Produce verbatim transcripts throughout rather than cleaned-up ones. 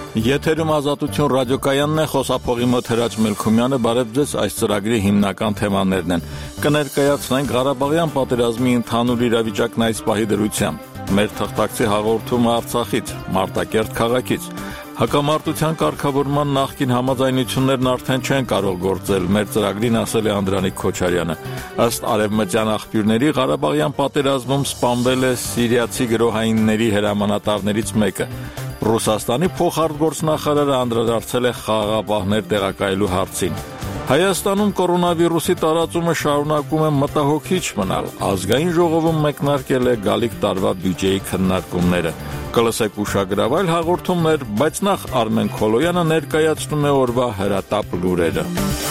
Եթերում Ազատություն ռադիոկայանն է, խոսափողի մոտ Հրաչ Մելքումյանը, բարև ձեզ, այս ծրագրի հիմնական թեմաներն են։ Կներկայացնենք Ղարաբաղյան պատերազմի ընդհանուր իրավիճակն այս պահի դրությամբ։ Մեր թղթակցի հաղորդումը Արցախից, Մարտակերտ քաղաքից։ Հակամարտության կարգավորման նախկին համաձայնություններն արդեն չեն կարող գործել, մեր ծրագրին ասել է Անդրանիկ Քոչարյանը։ Ըստ արևմտյան աղբյուրների, Ղարաբաղյան պատերազմում սպանվել է սիրիացի գրոհայինների հրամանատարներից մեկը։ Ռուսաստանի փոխարտգործնախարարը անդրադարձել է խաղաղապահներ տեղակայելու հարցին։ Հայաստանում կորոնավիրուսի տարածումը շարունակում է մտահոգիչ մնալ։ Ազգային ժողովում մեկնարկել է գալիք տարվա բյուջեի քննարկումները։ Կլսեք ուշագրավայր հաղորդումներ, բայց նախ Արմեն Քոլոյանը ներկայացնում է օրվա հրատապ լուրերը։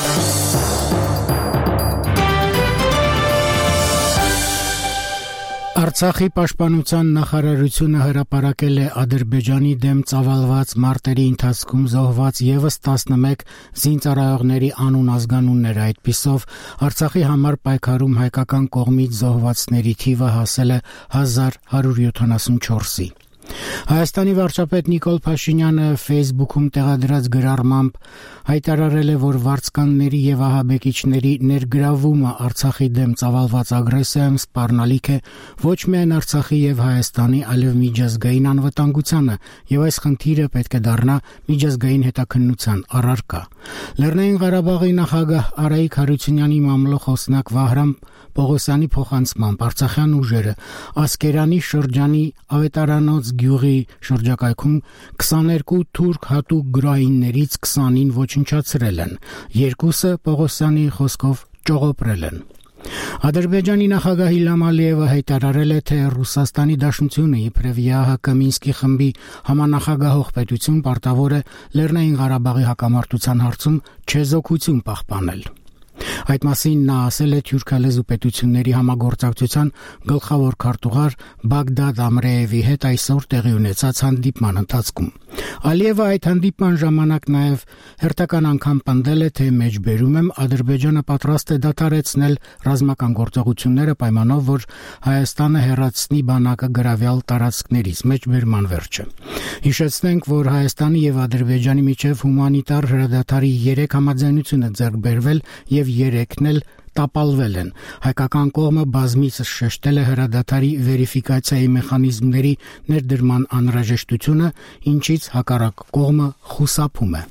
Արցախի պաշտպանության նախարարությունը հրապարակել է Ադրբեջանի դեմ ծավալված մարտերի ընթացքում զոհված եւս տասնմեկ զինծառայողների անուն ազգանունները, այդպիսով Արցախի համար պայքարում հայկական կողմից զոհվածների թիվը հասել է հազար հարյուր յոթանասունչորսի։ Հայաստանի վարչապետ Նիկոլ Փաշինյանը Facebook-ում տեղադրած գրառմամբ հայտարարել է, որ վարձկանների եւ ահաբեկիչների ներգրավումը Արցախի դեմ ծավալված ագրեսիայում սպառնալիք է ոչ միայն Արցախի եւ Հայաստանի, այլև միջազգային անվտանգությանը, եւ այս խնդիրը պետք է դառնա միջազգային հետաքննության առարկա։ Լեռնային Ղարաբաղի նախագահ Արայիկ Հարությունյանի մամլոխոսնակ Վահրամ Պողոսյանի փոխանցմամբ արցախյան ուժերը Ասկերանի շրջանի Ավետարանոց գյուղի շրջակայքում քսաներկու թուրք հատուկ գրոհայիններից քսանին ոչնչացրել են, երկուսը Պողոսյանի խոսքով ճողոպրել են։ Ադրբեջանի նախագահ Իլհամ Ալիևը հայտարարել է, թե Ռուսաստանի Դաշնությունը իբրև ԵԱՀԿ Մինսկի խմբի համանախագահող պետություն պարտավոր է Լեռնային Ղարաբաղի հակամարտության հարցում չեզոքություն պահպանել։ Այդ մասին նա ասել է թյուրքալեզու պետությունների համագործակցության գլխավոր քարտուղար Բագդադ Ամրեևի հետ այսօր տեղի ունեցած հանդիպման ընթացքում։ Ալիևը այդ հանդիպման ժամանակ նաև հերթական անգամ պնդել է, թե մեջբերում եմ Ադրբեջանը պատրաստ է դադարեցնել ռազմական գործողությունները պայմանով, որ Հայաստանը հեռացնի բանակը գրավյալ տարածքներից, մեջբերման վերջը։ Հիշեցնենք, որ Հայաստանի եւ Ադրբեջանի միջև հումանիտար հրադադարի երեք համաձայնություն է ձեռք բերվել եւ երեքն էլ տապալվել են։ Հայկական կողմը բազմիցս շեշտել է հրադադարի վերիֆիկացիայի մեխանիզմների ներդրման անհրաժեշտությունը, ինչից հակառակ կողմը խուսափում է։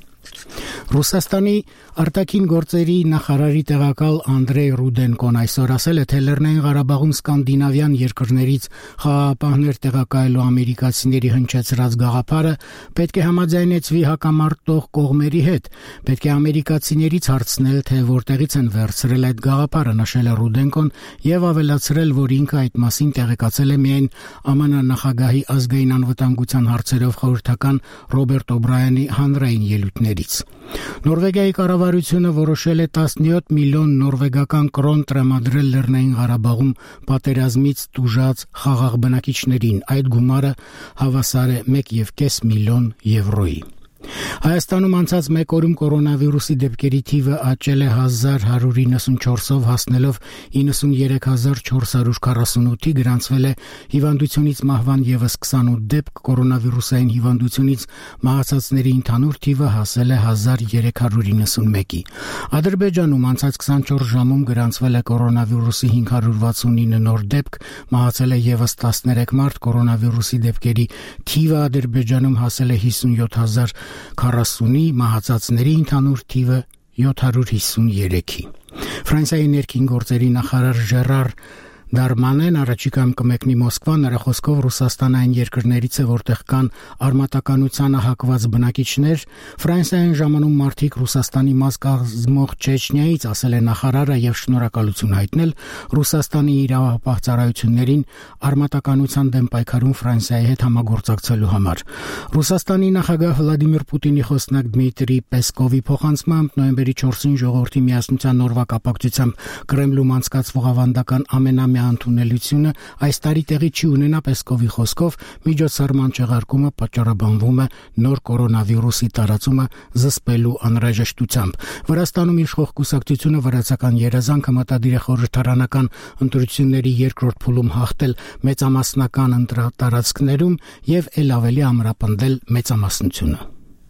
Ռուսաստանի արտաքին գործերի նախարարի տեղակալ Անդրեյ Ռուդենկոն այսօր ասել է, թե Լեռնային Ղարաբաղում սկանդինավյան երկրներից խաղաղապահներ տեղակայելու ամերիկացիների հնչեցրած գաղափարը պետք է համաձայնեցվի հակամարտող կողմերի հետ։ Պետք է ամերիկացիներից հարցնել, թե որտեղից են վերցրել այդ գաղափարը, նշել է Ռուդենկոն եւ ավելացրել, որ ինքը այդ մասին տեղեկացել է միայն ԱՄՆ նախագահի ազգային անվտանգության հարցերով խորհրդական Ռոբերտ Օբրայանի հանրային ելույթներից։ Նորվեգիայի կառավարությունը որոշել է տասնյոթ միլիոն նորվեգական կրոն տրամադրել Լեռնային Ղարաբաղում պատերազմից տուժած խաղաղ բնակիչներին։ Այդ գումարը հավասար է մեկ եւ կես միլիոն եվրոյի։ Հայաստանում անցած մեկ օրում կորոնավիրուսի դեպքերի թիվը աճել է հազար հարյուր իննսունչորսով, հասնելով իննսուններեք հազար չորս հարյուր քառասունութի, գրանցվել է հիվանդությունից մահվան եւս քսանութ դեպք, կորոնավիրուսային հիվանդությունից մահացածների ընդհանուր թիվը հասել է հազար երեք հարյուր իննսունմեկի։ Ադրբեջանում անցած քսանչորս ժամում գրանցվել է կորոնավիրուսի հինգ հարյուր վաթսունինը նոր դեպք, մահացել է եւս տասներեք մարդ, կորոնավիրուսի դեպքերի թիվը Ադրբեջանում հասել է հիսունյոթ հազար քառասունի, մահացածների ընդհանուր թիվը յոթ հարյուր հիսուներեքի։ Ֆրանսիայի ներքին գործերի նախարար Ժերար Դարմանեն առաջիկայում կմեկնի Մոսկվա, նրա խոսքով Ռուսաստանը այն երկրներից է, որտեղ կան արմատականությանը հակված բնակիչներ։ Ֆրանսիային ժամանում մարդիկ Ռուսաստանի մաս կազմող Չեչնիայից, ասել է նախարարը եւ շնորհակալություն հայտնել Ռուսաստանի իրավապահ ծառայություններին արմատականության դեմ պայքարում Ֆրանսիայի հետ համագործակցելու համար։ Ռուսաստանի նախագահ Վլադիմիր Պուտինի խոսնակ Դմիտրի Պեսկովի փոխանցմամբ նոյեմբերի չորսին ժողովրդի միասնության օրվա կապակցությամբ Կրեմլում անցկացվող ավանդական ամենամյա ընդունելությունը այս տարի տեղի չի ունենա։ Պեսկովի խոսքով միջոցառման չեղարկումը պատճառաբանվում է նոր կորոնավիրուսի տարածումը զսպելու անհրաժեշտությամբ։ Վրաստանում իշխող կուսակցությունը վրացական երազանքը մտադիր է խորհրդարանական ընտրությունների երկրորդ փուլում հաղթել մեծամասնական ընտրատարածքներում եւ ել ավելի ամրապնդել մեծամասնությունը։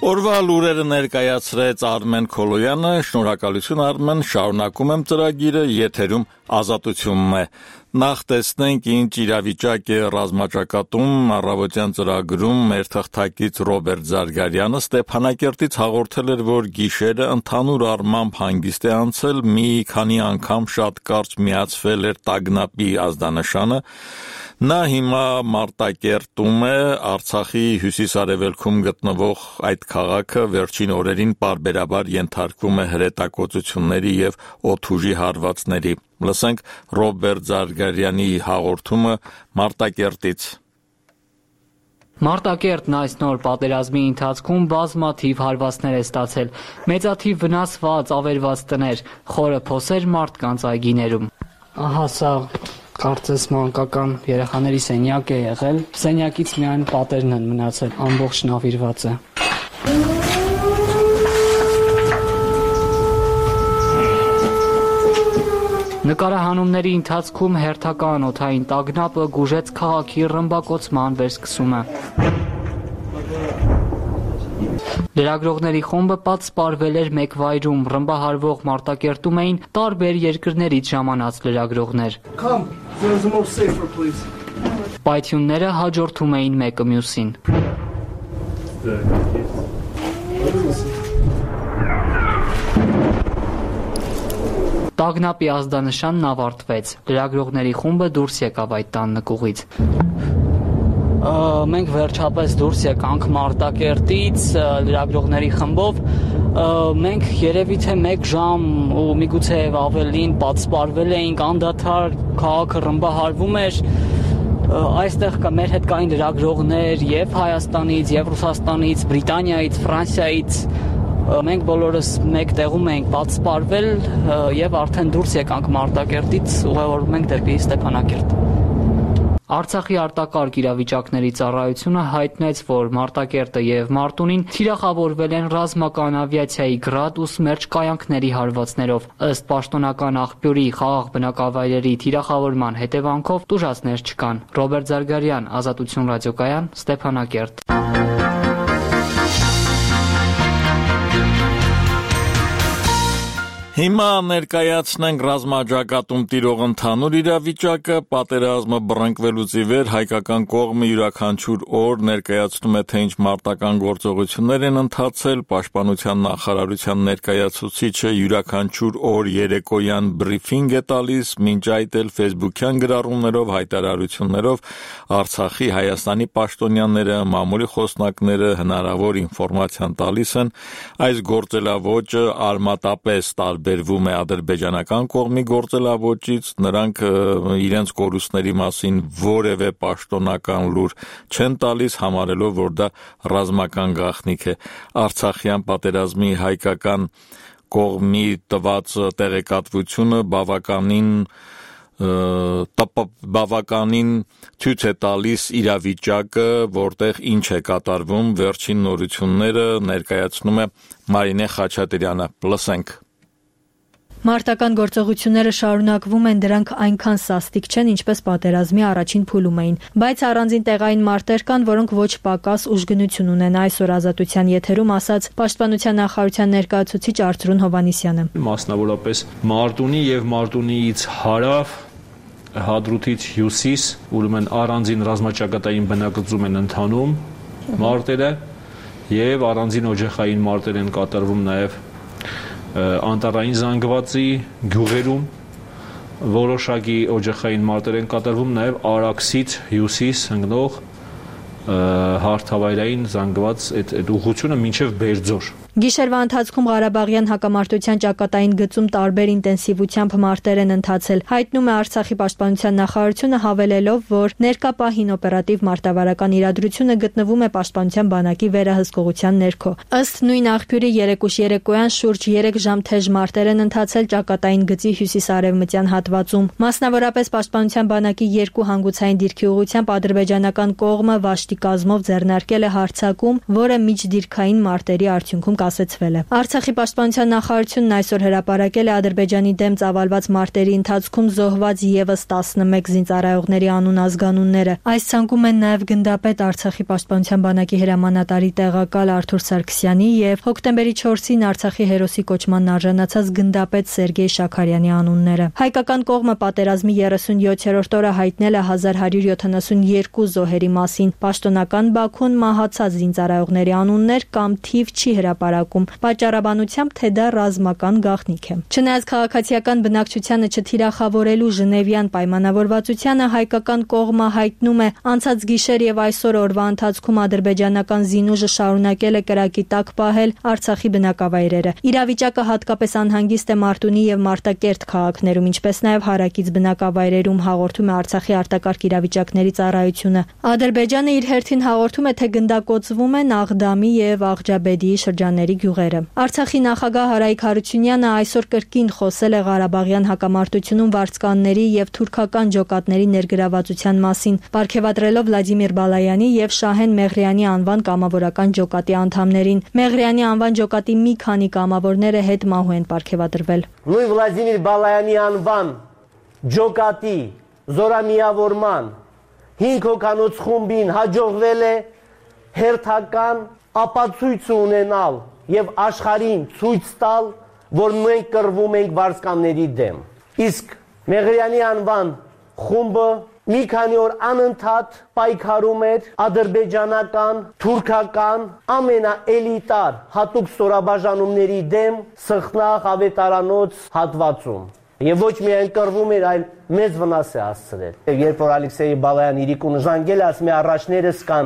Օրվա լուրերը ներկայացրեց Արմեն Քոլոյանը, շնորհակալություն Արմեն, շարունակում եմ ծրագիրը, եթերում Ազատությունն է։ Նախ տեսնենք ինչ իրավիճակ է ռազմաճակատում, առավոտյան ծրագրում մեր թղթակից Ռոբերտ Զարգարյանը Ստեփանակերտից հաղորդել էր, որ գիշերը ընդհանուր առմամբ հանգիստ է անցել, մի քանի անգամ շատ կարճ միացվել էր տագնապի ազդանշանը։ Նա հիմա Մարտակերտում է, Արցախի հյուսիս-արևելքում գտնվող այդ քաղաքը վերջին օրերին պարբերաբար ենթարկվում է հրետակոծությունների եւ օդուժի հարվածների։ Լսենք Ռոբերտ Զարգարյանի հաղորդումը Մարտակերտից։ Մարտակերտն այս նոր պատերազմի ընթացքում բազմաթիվ հարվածներ է ստացել, մեծաթիվ վնասված, ավերված տներ, խորը փոսեր մարդկանց այգիներում։ Ահա սա կարծես մանկական երեխաների սենյակ է եղել, սենյակից միայն պատերն են մնացել, ամբողջ նավիրված է։ Նկարահանումների ընթացքում հերթական օդային տագնապը գուժեց քաղաքի ռմբակոծման վերսկսումը։ Լրագրողների խումբը պատսպարվել էր մեկ վայրում, ռմբահարվող Մարտակերտում էին տարբեր երկրներից ժամանած լրագրողներ։ Պայթյունները հաջորդում էին մեկը մյուսին։ Տագնապի ազդանշանն ավարտվեց, լրագրողների խումբը դուրս եկավ այդ տան նկուղից։ Մենք վերջապես դուրս եկանք Մարտակերտից լրագրողների խմբով, մենք երևի թե մեկ ժամ ու միգուցե ավելին պատսպարվել էինք, անդադար քաղաքը ռմբահարվում էր, այստեղ կա մեր հետ կային լրագրողներ եւ Հայաստանից, եւ Ռուսաստանից, Բրիտանիայից, Ֆրանսիայից, մենք բոլորս մեկ տեղում էինք պատսպարվել եւ արդեն դուրս եկանք Մարտակերտից, ուղևորվում ենք դեպի Ստեփանակերտ։ Արցախի արտակարգ իրավիճակների ծառայությունը հայտնեց, որ Մարտակերտը եւ Մարտունին թիրախավորվել են ռազմական ավիացիայի գրադ ու սմերջ կայանքների հարվածներով։ Ըստ պաշտոնական աղբյուրի խաղաղ բնակավայրերի թիրախավորման հետևանքով տուժածներ չկան։ Ռոբերտ Զարգարյան, Ազատություն ռադիոկայան, Ստեփանակերտ։ Հիմա ներկայացնենք ռազմաճակատում տիրող ընդհանուր իրավիճակը, պատերազմը բռնկվելուց ի վեր հայկական կողմը յուրաքանչյուր օր ներկայացնում է, թե ինչ մարտական գործողություններ են ընթացել, պաշտպանության նախարարության ներկայացուցիչը յուրաքանչյուր օր երեկոյան բրիֆինգ է տալիս, մինչ այդ էլ ֆեյսբուքյան գրառումներով, հայտարարություններով Արցախի, Հայաստանի պաշտոնյաները, մամուլի խոսնակները հնարավոր ինֆորմացիան տալիս են, այս գործելավոճը արմատապես տարբերվում է ադրբեջանական կողմի գործելավոճից, նրանք իրենց կորուստների մասին որևէ պաշտոնական լուր չեն տալիս, համարելով, որ դա ռազմական գաղտնիք է։ Արցախյան պատերազմի հայկական կողմի տված տեղեկատվությունը բավականին բավականին ցույց է տալիս իրավիճակը, որտեղ ինչ է կատարվում, վերջին նորությունները ներկայացնում է Մարինե Խաչատրյանը։ Լսենք։ Մարտական գործողությունները շարունակվում են, դրանք այնքան սաստիկ չեն, ինչպես պատերազմի առաջին փուլում էին, բայց առանձին տեղային մարտեր կան, որոնք ոչ պակաս ուժգնություն ունեն, այսօր Ազատության եթերում ասաց Պաշտպանության նախարարության ներկայացուցիչ Արծրուն Հովհաննիսյանը։ Մասնավորապես Մարտունի եւ Մարտունիից հարավ, Հադրութից հյուսիս, ուրեմն առանձին ռազմաճակատային բնակեցում են ընթանում մարտերը եւ առանձին օջախային մարտեր են կատարվում նաեւ անտառային զանգվածի գյուղերում, որոշակի օջախային մարտեր են կատարվում նաև Արաքսից հյուսիս ընկնող հարթավայրային զանգված այդ ուղղությունը մինչև Բերձոր։ Գիշերվա ընթացքում Ղարաբաղյան հակամարտության ճակատային գծում տարբեր ինտենսիվությամբ մարտեր են ընթացել, հայտնում է Արցախի պաշտպանության նախարարությունը, հավելելով, որ ներկա պահին օպերատիվ մարտավարական իրադրությունը գտնվում է պաշտպանության բանակի վերահսկողության ներքո։ Ըստ նույն աղբյուրի երեկուշ երեկոյան շուրջ երեք ժամ թեժ մարտեր են ընթացել ճակատային գծի հյուսիսարևմտյան հատվածում։ Մասնավորապես պաշտպանության բանակի երկու հանգուցային դիրքի ուղղությամբ ադրբեջանական կողմը վաշտի կազմով ձեռնարկել է հարձակում, որը միջդիրքային մարտերի արդյունքում կասեցվել է։ Արցախի պաշտպանության նախարարությունն այսօր հրապարակել է Ադրբեջանի դեմ ծավալված մարտերի ընթացքում զոհված եւս տասնմեկ զինծառայողների անուն-ազգանունները։ Այս ցանկում են նաեւ գնդապետ Արցախի պաշտպանության բանակի հրամանատարի տեղակալ Արթուր Սարգսյանի եւ հոկտեմբերի չորսին Արցախի հերոսի կոչմանն արժանացած գնդապետ Սերգեյ Շաքարյանի անունները։ Հայկական կողմը պատերազմի երեսունյոթերորդ օրը հայտնել է հազար հարյուր յոթանասունյոթ զոհերի մասին։ Պաշտոնական Բաքուն մահացած զինծառայողների անուններ կամ թիվ չի հրապարակում, պատճառաբանությամբ, թե դա ռազմական գաղտնիք է։ Չնայած քաղաքացիական բնակչությանը չթիրախավորելու Ժնևյան պայմանավորվածությանը, հայկական կողմը հայտնում է անցած գիշեր եւ այսօր օրվա ընթացքում ադրբեջանական զինուժը շարունակել է կրակի տակ պահել Արցախի բնակավայրերը։ Իրավիճակը հատկապես անհանգիստ է Մարտունի եւ Մարտակերտ քաղաքներում, ինչպես նաեւ հարակից բնակավայրերում, հաղորդում է Արցախի արտակարգ իրավիճակների ծառայությունը։ Ադրբեջանը իր հերթին հաղորդում է, թե գնդակոծվում են Աղդամի եւ Աղջաբեդիի շրջանների գյուղերը։ Արցախի նախագահ Հարայիկ Հարությունյանը այսօր կրկին խոսել է Ղարաբաղյան հակամարտությունում վարձկանների եւ թուրքական ջոկատների ներգրավվածության մասին, պարգևատրելով Վլադիմիր Բալայանի եւ Շահեն Մեղրյանի անվան կամավորական ջոկատի անդամներին։ Մեղրյանի անվան ջոկատի մի քանի կամավորները հետմահու են պարգևատրվել։ Նույն Վլադիմիր Բալայանի անվան ջոկատի զորամիավորման հինգ հոգանոց խումբին հաջողվել է հերթական ապացույց ունենալ եւ աշխարհին ցույց տալ, որ մենք կռվում ենք վարձկանների դեմ։ Իսկ Մեղրյանի անվան խումբը մի քանի օր անընդհատ պայքարում էր ադրբեջանական, թուրքական, ամենաէլիտար հատուկ ստորաբաժանումների դեմ Սխնաղ ավետարանոց հատվածում։ Եվ ոչ միայն կռվում էր, այլ մեծ վնաս է հասցրել։ Երբ որ Ալեքսեյ Բալայան իրիկուն ժանգել, ասում է առաջներս կան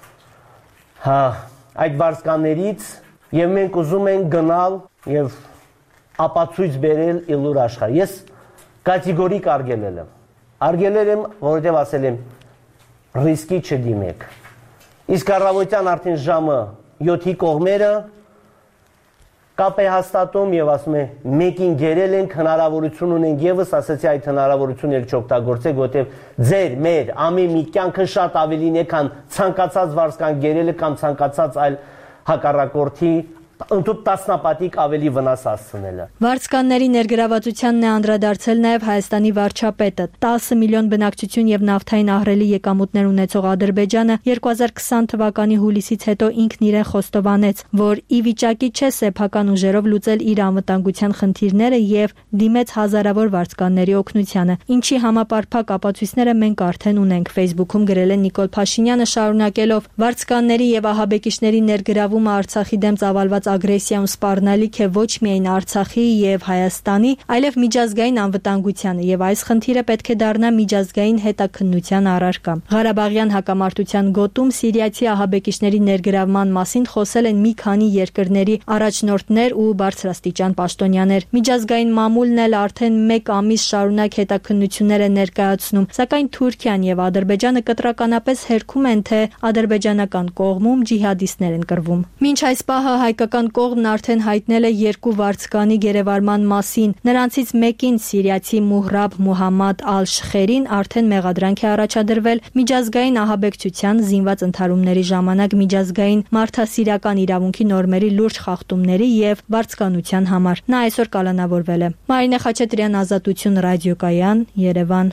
հա այդ վարձկաններից եւ մենք ուզում ենք գնալ եւ ապացույց բերել իլուր աշխարհ։ Ես կատեգորիկ արգելել եմ։ Արգելել եմ, որովհետեւ ասել եմ ռիսկի չդիմեք։ Իսկ առավոտյան արդեն ժամը յոթի կողմերը կապ է հաստատում եւ ասում է մեկին գերել ենք, հնարավորություն ունենք եւս, ասացի այդ հնարավորությունը չօգտագործեք, որտեւ ձեր, մեր, ամեն մի կյանքը շատ ավելին է, քան ցանկացած վարձկան գերելը կամ ցանկացած այլ հակառակորդի ընդհանուր տասնապատիկ ավելի վնաս հասցնելը։ Վարձկանների ներգրավվածությանն է անդրադարձել նաև Հայաստանի վարչապետը։ տասը միլիոն բնակչություն եւ նավթային ահռելի եկամուտներ ունեցող Ադրբեջանը երկու հազար քսան թվականի հուլիսից հետո ինքն իրեն խոստովանեց, որ ի վիճակի չէ սեփական ուժերով լուծել իր անվտանգության խնդիրները եւ դիմեց հազարավոր վարձկանների օգնությանը, ինչի համապարփակ ապացույցները մենք արդեն ունենք, Facebook-ում գրել է Նիկոլ Փաշինյանը, շարունակելով. վարձկանների եւ ահաբեկիչների ներգրավումը Արցախի դեմ ծավալված ագրեսիան սպառնալիք է ոչ միայն Արցախի եւ Հայաստանի, այլև միջազգային անվտանգությանը եւ այս խնդիրը պետք է դառնա միջազգային հետաքննության առարկա։ Ղարաբաղյան հակամարտության գոտում սիրիացի ահաբեկիչների ներգրավման մասին խոսել են մի քանի երկրների առաջնորդներ ու բարձրաստիճան պաշտոնյաներ։ Միջազգային մամուլն էլ արդեն մեկ ամիս շարունակ հետաքննություններ է ներկայացնում, սակայն Թուրքիան եւ Ադրբեջանը կտրականապես հերքում են, թե ադրբեջանական կողմում ջիհադիստներ են կռվում։ Մինչ այս պահը հայկական կողմն արդեն հայտնել է երկու վարձկանի գերեվարման մասին։ Նրանցից մեկին սիրիացի Մուհրաբ Մուհամմադ Ալ-Շխերին արդեն մեղադրանք է առաջադրվել միջազգային ահաբեկչության, զինված ընդհարումների ժամանակ միջազգային մարդասիրական իրավունքի նորմերի լուրջ խախտումների եւ վարձկանության համար։ Նա այսօր կալանավորվել է։ Մարինե Խաչատրյան, Ազատություն ռադիոկայան, Երևան։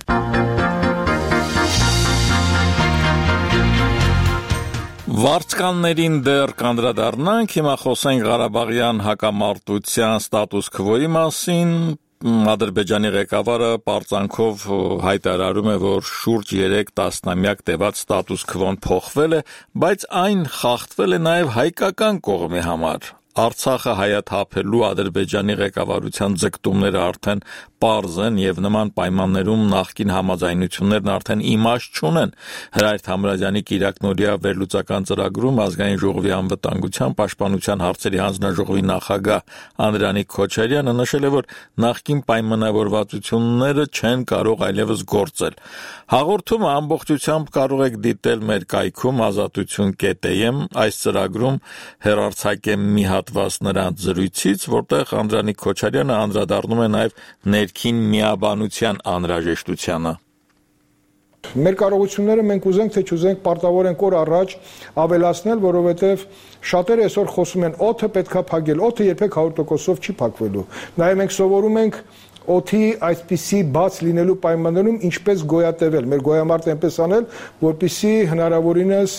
Վարձկաններին դեռ կանդրադառնանք, հիմա խոսենք Ղարաբաղյան հակամարտության ստատուս քվոյի մասին։ Ադրբեջանի ղեկավարը պարծանքով հայտարարում է, որ շուրջ երեք տասնամյակ տևած ստատուս քվոն փոխվել է, բայց այն խախտվել է նաև հայկական կողմի համար։ Արցախը հայաթափելու Ադրբեջանի ղեկավարության ձգտումները արդեն պարզ են եւ նման պայմաններում նախկին համաձայնություններն արդեն իմաստ չունեն։ Հրայր Թամրազյանի կիրակնօրյա վերլուծական ծրագրում ազգային ժողովի անվտանգության պաշտպանության հարցերի հանձնաժողովի նախագահ Անդրանիկ Քոչարյանը նշել է, որ նախկին պայմանավորվածությունները չեն կարող այլևս գործել։ Հաղորդումը ամբողջությամբ կարող եք դիտել մեր կայքում ազատություն կետ էմ, այս ծրագրում հեռարձակեմ մի հատված նրանց զրույցից, որտեղ Անդրանիկ Քոչարյանը անդրադառնում է նաև ներքին միաբանության անհրաժեշտությանը։ Մեր կարողությունները մենք ուզենք թե չուզենք պարտավոր ենք օր առաջ ավելացնել, որովհետև շատերը այսօր խոսում են օդը պետքա փակել, օդը երբեք հարյուր տոկոսով չի փակվելու։ Նաև մենք սովորում ենք օդի այսպիսի բաց լինելու պայմաններում ինչպես գոյատևել, մեր գոյամարտը այնպես անել, որպեսզի հնարավորինս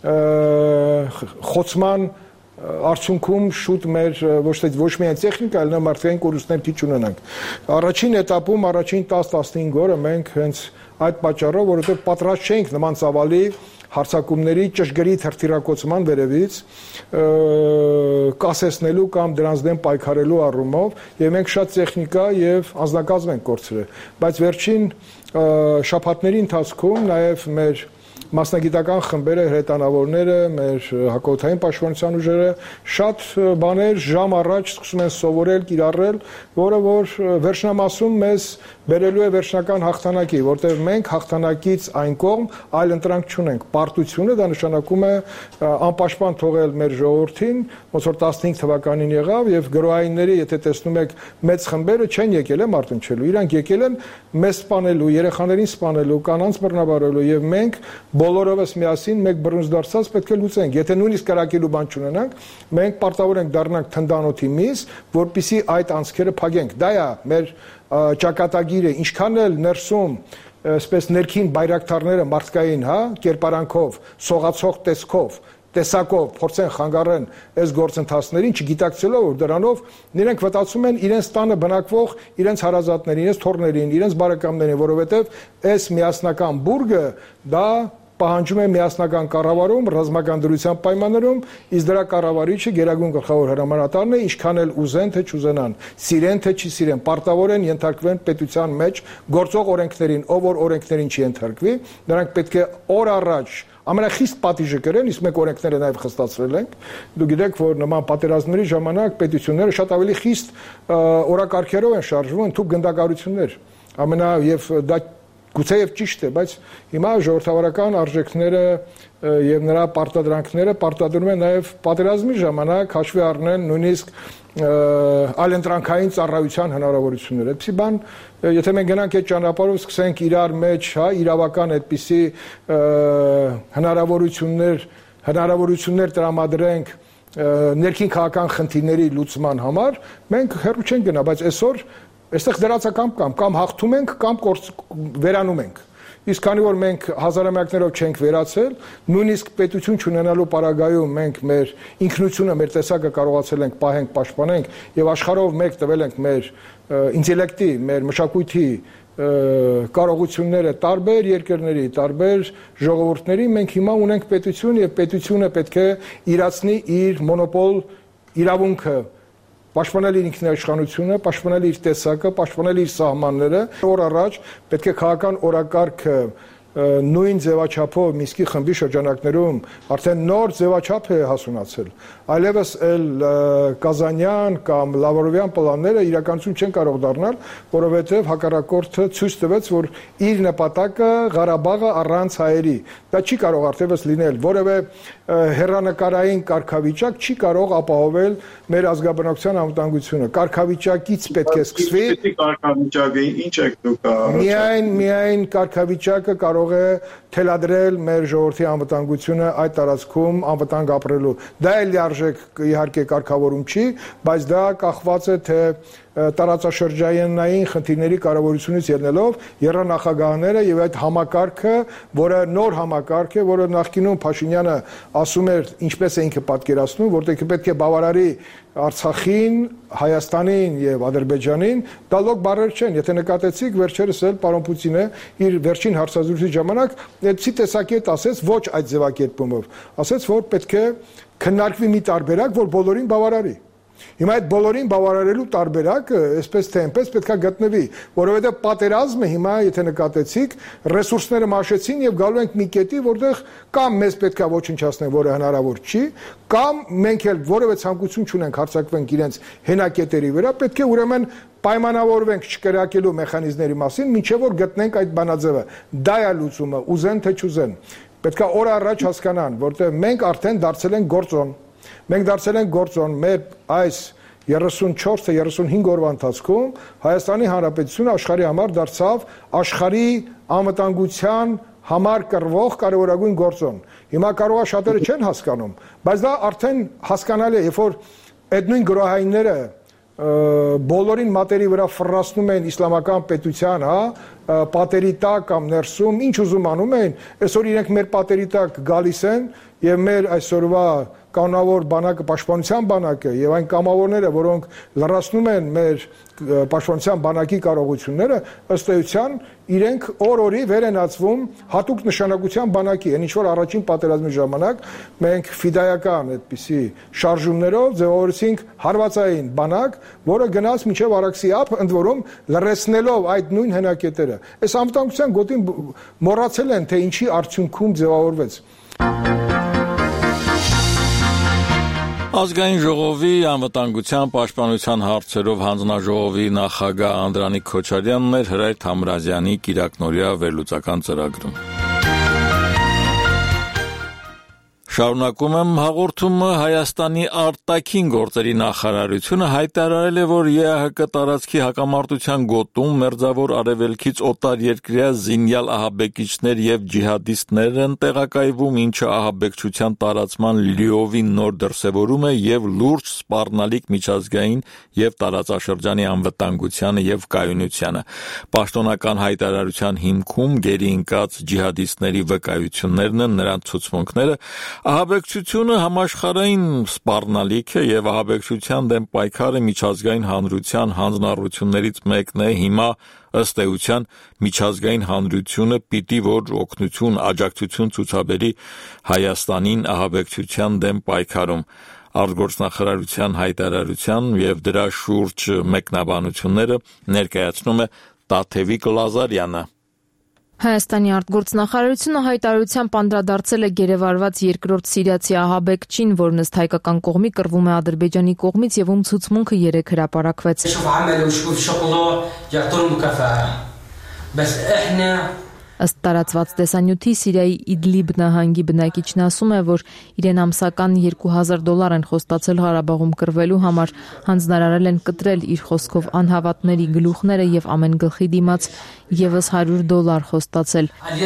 խոցման արդյունքում շուտ մեր ոչ թե ոչ միայն տեխնիկա, այլ նաև մարդկային կորուստներ քիչ ունենանք։ Առաջին этаպում, առաջին տասը տասնհինգ օրը մենք հենց այդ պատճառով, որովհետև պատրաստ չէինք նման ծավալի հարցակումների ճշգրիտ հրթիռակոծման վերևից կասեցնելու կամ դրանց դեմ պայքարելու առումով, եւ մենք շատ տեխնիկա եւ անձնակազմ ենք կորցրել, բայց վերջին շաբաթների ընթացքում նաև մեր մասնագիտական խմբերը, հրետանավորները, մեր հակոբոթային պաշտպանության ուժերը շատ բաներ ժամ առաջ սկսում են սովորել, կիրառել, որը որ վերջնամասում մեզ բերելու է վերջնական հաղթանակի, որտեղ մենք հաղթանակից այն կողմ այլ ընտրանք չունենք։ Պարտությունը դա նշանակում է անպաշտպան թողել մեր ժողովրդին, ոնց որ տասնհինգ թվականին եղավ, եւ գրոհայինները, եթե տեսնում եք մեծ խմբերը չեն եկել են մարտնչելու, իրանք եկել են մեզ սպանելու, երեխաներին սպանելու, կանանց բռնաբարելու, եւ մենք բոլորովս միասին մեկ բռունց դարձած պետք է լուծենք։ Եթե նույնիսկ կրակելու բան չունենանք, մենք պարտավոր ենք դառնանք թնդանոթի միս, որպեսզի այդ անցքերը փակենք։ Դա է մեր ճակատագիրը, ինչքան էլ ներսում այսպես ներքին բայրակտարները մարդկային, հա, կերպարանքով, սողացող տեսքով, տեսակով փորձեն խանգարեն այս գործընթացներին, չգիտակցելով որ դրանով իրենք վտացում են իրենց տանը բնակվող իրենց հարազատներին, իրենց թորներին, իրենց բարեկամներին, որովհետև այս միասնական բուրգը դա պահանջում է միասնական կառավարում, ռազմական դրության պայմաններում, իսկ դրա կառավարիչը գերագույն գլխավոր հրամանատարն է, ինչքան էլ ուզեն թե չուզենան, սիրեն թե չսիրեն, պարտավոր են ենթարկվեն պետության մեջ գործող օրենքներին, ով որ օրենքներին չի ենթարկվի, նրանք պետք է օր առաջ ամենախիստ պատիժը կրեն, իսկ մենք օրենքները նաև խստացրել ենք։ Դու գիտեք, որ նման պատերազմների ժամանակ պետությունները շատ ավելի խիստ օրակարգերով են շարժվում, ընդհանուր գնդակահարություններ։ Ամենա եւ դա գուցեև ճիշտ է, բայց հիմա ժողովրդավարական արժեքները եւ նրա պարտադրանքները պարտադրում են նաեւ պատերազմի ժամանակ հաշվի առնել նույնիսկ այլընտրանքային ծառայության հնարավորությունները։ Այդպիսի բան, եթե մենք գնանք այդ ճանապարհով սկսենք իրար մեջ, հա, իրավական այդպիսի հնարավորություններ, հնարավորություններ տրամադրենք ներքին քաղաքական խնդիրների լուծման համար, մենք հեռու չենք գնա, բայց այսօր այստեղ դրածա կամ կամ կամ հաղթում ենք կամ վերանում ենք։ Իսկ քանի որ մենք հազարամյակներով չենք վերացել, նույնիսկ պետություն չունենալու պարագայում մենք մեր ինքնությունը, մեր տեսակը կարողացել ենք պահենք, պաշտպանենք եւ աշխարհով մեկ տվել ենք մեր ինտելեկտի, մեր մշակույթի կարողությունները տարբեր երկրների, տարբեր ժողովուրդների, մենք հիմա ունենք պետություն եւ պետությունը պետք է իրացնի իր մոնոպոլ իրավունքը պաշտպանել իր ինքնիշխանությունը, պաշտպանել իր տեսակը, պաշտպանել իր սահմանները։ Օր առաջ պետք է քաղաքական օրակարգը նույն ձևաչափով Մինսկի խմբի շրջանակներում արդեն նոր ձևաչափ է հասունացել։ Այլևս էլ Կազանյան կամ Լավրովյան պլանները իրականություն չեն կարող դառնալ, որովհետև հակառակորդը ցույց տվեց, որ իր նպատակը Ղարաբաղը առանց հայերի։ Դա չի կարող արդյունավետ լինել, որևէ հեռանկարային կարգավիճակ չի կարող ապահովել մեր ազգաբնակության անվտանգությունը։ Կարգավիճակից պետք է սկսվի։ Կարգավիճակը ինչ եք դուք։ Միայն միայն կարգավիճակը կարող է թելադրել մեր ժողովրդի անվտանգությունը այդ տարածքում անվտանգ ապրելու։ Դա էլ լիարժեք իհարկե կարգավորում չի, բայց դա կախված է թե տարածաշրջանային խնդիրների կարևորությունից ելնելով երանախագահները եւ այդ համակարգը, որը նոր համակարգ է, որը նախկինում Փաշինյանը ասում էր, ինչպես է ինքը պատկերացնում, որտեղ պետք է բավարարի Արցախին, Հայաստանին եւ Ադրբեջանին, դա լոկ բառեր չեն։ Եթե նկատեցիք, վերջերս էլ պարոն Պուտինը իր վերջին հարցազրույցի ժամանակ այդպիսի տեսակետ ասեց, ոչ այդ ձևակերպումով, ասեց, որ պետք է քննարկվի մի տարբերակ, որ բոլորին բավարարի։ Հիմա այդ բոլորին բավարարելու տարբերակը, այսպես թե այնպես պետք է գտնվի, որովհետև պատերազմը հիմա, եթե նկատեցիք, ռեսուրսները մաշեցին եւ գալու ենք մի կետի, որտեղ կամ մեզ պետք է ոչնչացնեն, որը հնարավոր չի, կամ մենք էլ որևէ ցանկություն չունենք հարձակվենք իրենց հենակետերի վրա, պետք է ուրեմն պայմանավորվենք չկրակելու մեխանիզմների մասին, մինչեւ որ գտնենք այդ բանաձևը։ Դա է լուծումը, ուզեն թե չուզեն։ Պետք է օր առաջ հասկանան, որտեղ մենք արդեն դարձել ենք գործոն։ Մենք դարձել ենք գործոն մեր այս երեսունչորս թե երեսունհինգ օրվա ընթացքում Հայաստանի Հանրապետությունը աշխարհի համար դարձավ աշխարհի անվտանգության համար կռվող կարևորագույն գործոն։ Հիմա կարող է շատերը չեն հասկանում, բայց դա արդեն հասկանալի է, երբ որ այդ նույն գրոհայինները բոլորին մատերի վրա ֆռռացնում են իսլամական պետության, հա, պատերի տակ կամ ներսում, ինչ ուզում անում են, այսօր իրենք մեր պատերի տակ գալիս են եւ մեր այսօրվա կանոնավոր բանակը, պաշտպանության բանակը եւ այն կամավորները, որոնք լրացնում են մեր պաշտպանության բանակի կարողությունները, ըստ էության իրենք օր-օրի վեր են ածվում հատուկ նշանակության բանակի, այն ինչ որ առաջին պատերազմի ժամանակ մենք ֆիդայական այդպիսի շարժումներով ձևավորեցինք հարվածային բանակ, որը գնաց մինչև Արաքսի ափ, ընդ որում լրացնելով այդ նույն հենակետերը։ Այս անվտանգության գոտին մոռացել են, թե ինչի արդյունքում ձևավորվեց։ Ազգային ժողովի անվտանգության պաշտպանության հարցերով հանձնաժողովի նախագահ Անդրանիկ Քոչարյանն էր Հրայր Թամրազյանի կիրակնօրյա վերլուծական ծրագրում։ Շարունակում եմ հաղորդումը Հայաստանի արտաքին գործերի նախարարությունը հայտարարել է, որ ԵԱՀԿ տարածքի հակամարտության գոտում մերձավոր արևելքից օտար երկրյա զինյալ ահաբեկիչներ եւ ջիհադիստներ են տեղակայվում, ինչը ահաբեկչության տարածման լիովին նոր դրսևորում է եւ լուրջ սպառնալիք միջազգային եւ տարածաշրջանի անվտանգությանը եւ կայունությանը։ Պաշտոնական հայտարարության հիմքում գերի ընկած ջիհադիստների վկայություններն են, նրանց ցուցմունքները։ Ահաբեկչությունը համաշխարհային սպառնալիք է եւ ահաբեկչության դեմ պայքարը միջազգային հանրության հանձնառություններից մեկն է։ Հիմա ըստ էության միջազգային հանրությունը պիտի որ օգնություն, աջակցություն ցուցաբերի Հայաստանին ահաբեկչության դեմ պայքարում։ Արտգործնախարարության հայտարարության եւ դրա շուրջ մեկնաբանությունները ներկայացնում է Տաթևիկ Լազարյանը։ Հայաստանի արտգործնախարարությունը հայտարարությամբ անդրադարձել է գերեվարված երկրորդ սիրիացի ահաբեկչին, որն ըստ հայկական կողմի կռվում է Ադրբեջանի կողմից եւ ում ցուցմունքը երեք հրապարակվեց։ Ըստ տարածված տեսանյութի Սիրիայի Իդլիբ նահանգի բնակիչն ասում է, որ իրեն ամսական երկու հազար դոլար են խոստացել Ղարաբաղում կռվելու համար, հանձնարարել են կտրել իր խոսքով անհավատների գլուխները եւ ամեն գլխի դիմաց եւս հարյուր դոլար խոստացել։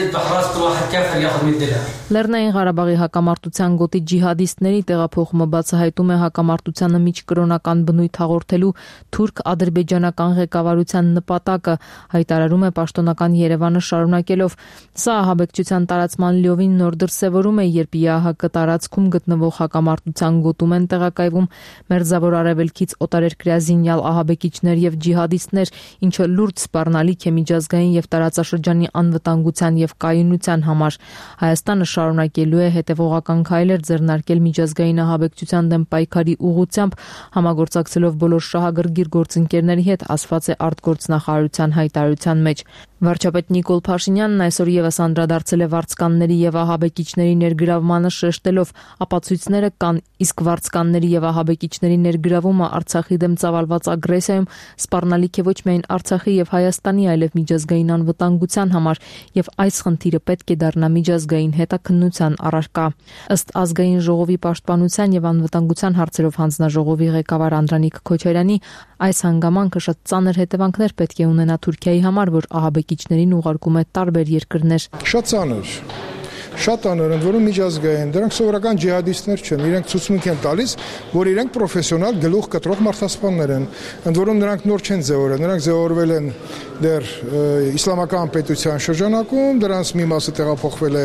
Լեռնային Ղարաբաղի հակամարտության գոտի ջիհադիստների տեղափոխումը բացահայտում է հակամարտությանը միջկրոնական բնույթ հաղորդելու թուրք-ադրբեջանական ղեկավարության նպատակը, հայտարարում է պաշտոնական Երևանը շարունակելով. Սա ահաբեկչության տարածման լիովին նոր դրսևորում է, երբ ԵԱՀԿ տարածքում գտնվող հակամարտության գոտում են տեղակայվում մերձավոր արևելքից օտարերկրյա զինյալ ահաբեկիչներ եւ ջիհադիստներ, ինչը լուրջ սպառնալիք է միջազգային եւ տարածաշրջանի անվտանգության եւ կայունության համար։ Հայաստանը շարունակելու է հետևողական քայլեր ձեռնարկել միջազգային ահաբեկչության դեմ պայքարի ուղղությամբ, համագործակցելով բոլոր շահագրգիռ գործընկերների հետ, ասված է արտգործնախարարության հայտարարության մեջ։ Վարչապետ Նիկոլ Փաշինյանն այսօր եւս անդրադարձել է վարձկանների եւ ահաբեկիչների ներգրավմանը, շեշտելով ապացույցները կան, իսկ վարձկանների եւ ահաբեկիչների ներգրավումը Արցախի դեմ ծավալված ագրեսիայում սպառնալիք է ոչ միայն Արցախի եւ Հայաստանի, այլև միջազգային անվտանգության համար, եւ այս խնդիրը պետք է դառնա միջազգային հետաքննության առարկա։ Ըստ ազգային ժողովի պաշտպանության եւ անվտանգության հարցերով հանձնաժողովի ղեկավար Անդրանիկ Քոչարյանի, այս հանգամանքը շատ ծանր հետևանքներ պետք է ունենա Թուրքիայի համար, որ ահաբեկիչներին ուղարկում է տարբեր երկրներ։ Շատ ծանր, շատ ծանր, ընդ որում միջազգային, դրանք սովորական ջիհադիստներ չեն, իրենք ցուցմունք են տալիս, որ իրենք պրոֆեսիոնալ գլուխ կտրող մարդասպաններ են, ընդ որում նրանք նոր չեն ձևորվել, նրանք ձևորվել են դեռ իսլամական պետության շրջանակում, դրանց մի մասը տեղափոխվել է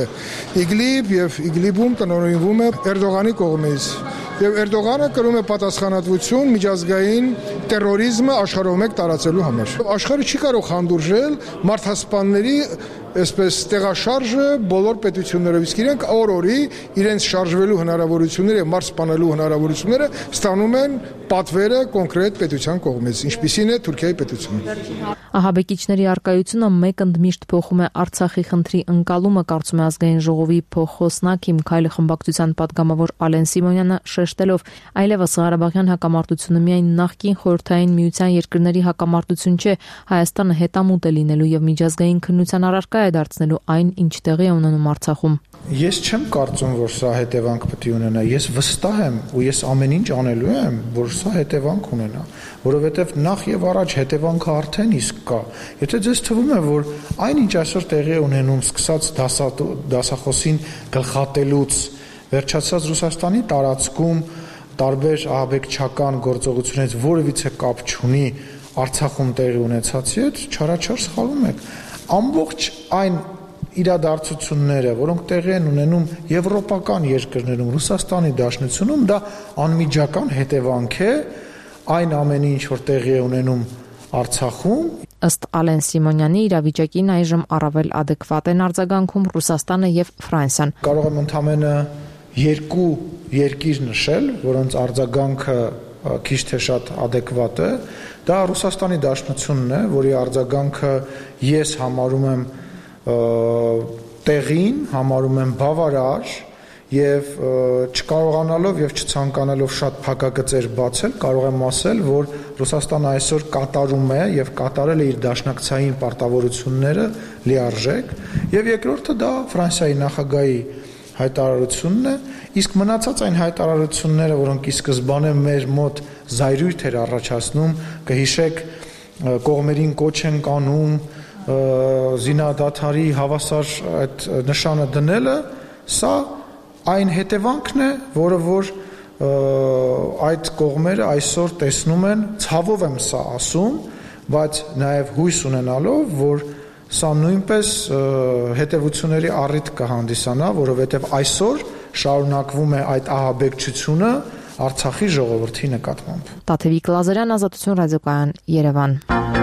Իգլիբ եւ Իգլիբում տնօրինվում է Էրդողանի կողմից։ Եվ Էրդողանը կրում է պատասխանատվություն միջազգային տերորիզմը աշխարհով մեկ տարածելու համար։ Աշխարհը չի կարող հանդուրժել մարդասպանների այսպես տեղաշարժը բոլոր պետություններով, իսկ իրենք օր-օրի իրենց շարժվելու հնարավորությունները, մարդ սպանելու հնարավորությունները ստանում են պատվերը կոնկրետ պետության կողմից, ինչպիսին է Թուրքիայի պետությունը։ Ահաբեկիչների առկայությունը մեկ ընդմիշտ փոխում է Արցախի խնդրի ընկալումը, կարծում է ազգային ժողովի փոխոսնակ Իմ Քայլը խմբակցության պատգամավոր Ալեն Սիմոնյանը, շեշտելով, այլևս Ղարաբաղյան հակամարտությունը միայն նախկին խորհրդային միության երկրների հակամարտություն չէ, Հայաստանը հետամուտ է լինելու եւ միջազգային քննության առարկա է դարձնելու այն, ինչ տեղի է ունենում Արցախում։ Ես չեմ կարծում, որ սա հետևանք պետք է ունենա։ Ես վստահ եմ ու ես ամեն ինչ անելու եմ, որ սա հետևանք ունենա, որովհետև նախ եւ առաջ հետևանքը արդեն իսկ կա։ Եթե ձեզ թվում է, որ այնինչ այսօր տեղի է ունենում, սկսած դասախոսին գլխատելուց, վերջացած Ռուսաստանի տարածքում տարբեր ահաբեկչական գործողություններից որևիցե կապ չունի Արցախում տեղի ունեցածի հետ, չարաչար սխալվում եք։ Ամբողջ այն իրադարձությունները, որոնք տեղի են ունենում եվրոպական երկրներում, Ռուսաստանի Դաշնությունում, դա անմիջական հետևանք է այն ամենի, ինչ որ տեղի է ունենում Արցախում։ Ըստ Ալեն Սիմոնյանի, իրավիճակին այժմ առավել ադեկվատ են արձագանքում Ռուսաստանը եւ Ֆրանսիան։ Կարող եմ ընդամենը երկու երկիր նշել, որոնց արձագանքը քիչ թե շատ ադեկվատ է, դա Ռուսաստանի Դաշնությունն է, որի արձագանքը ես համարում եմ տեղին, համարում եմ բավարար եւ չկարողանալով եւ չցանկանալով շատ փակագծեր բացել, կարող եմ ասել, որ Ռուսաստանը այսօր կատարում է եւ կատարել է իր դաշնակցային պարտավորությունները լիարժեք, եւ երկրորդը դա Ֆրանսիայի նախագահի հայտարարությունն է, իսկ մնացած այն հայտարարությունները, որոնք ի սկզբանե մեր մոտ զայրույթ էր առաջացնում, կհիշեք, կողմերին կոչ են կանում զինադադարի հավասար այդ նշանը դնելը, սա այն հետևանքն է, որը որ այդ կողմերը այսօր տեսնում են, ցավով եմ սա ասում, բայց նաև հույս ունենալով, որ սա նույնպես հետևությունների առիթ կհանդիսանա, որովհետև այսօր շարունակվում է այդ ահաբեկչությունը Արցախի ժողովրդի նկատմամբ։ Տաթևիկ Լազարյան, Ազատություն ռադիոկայան, Երևան։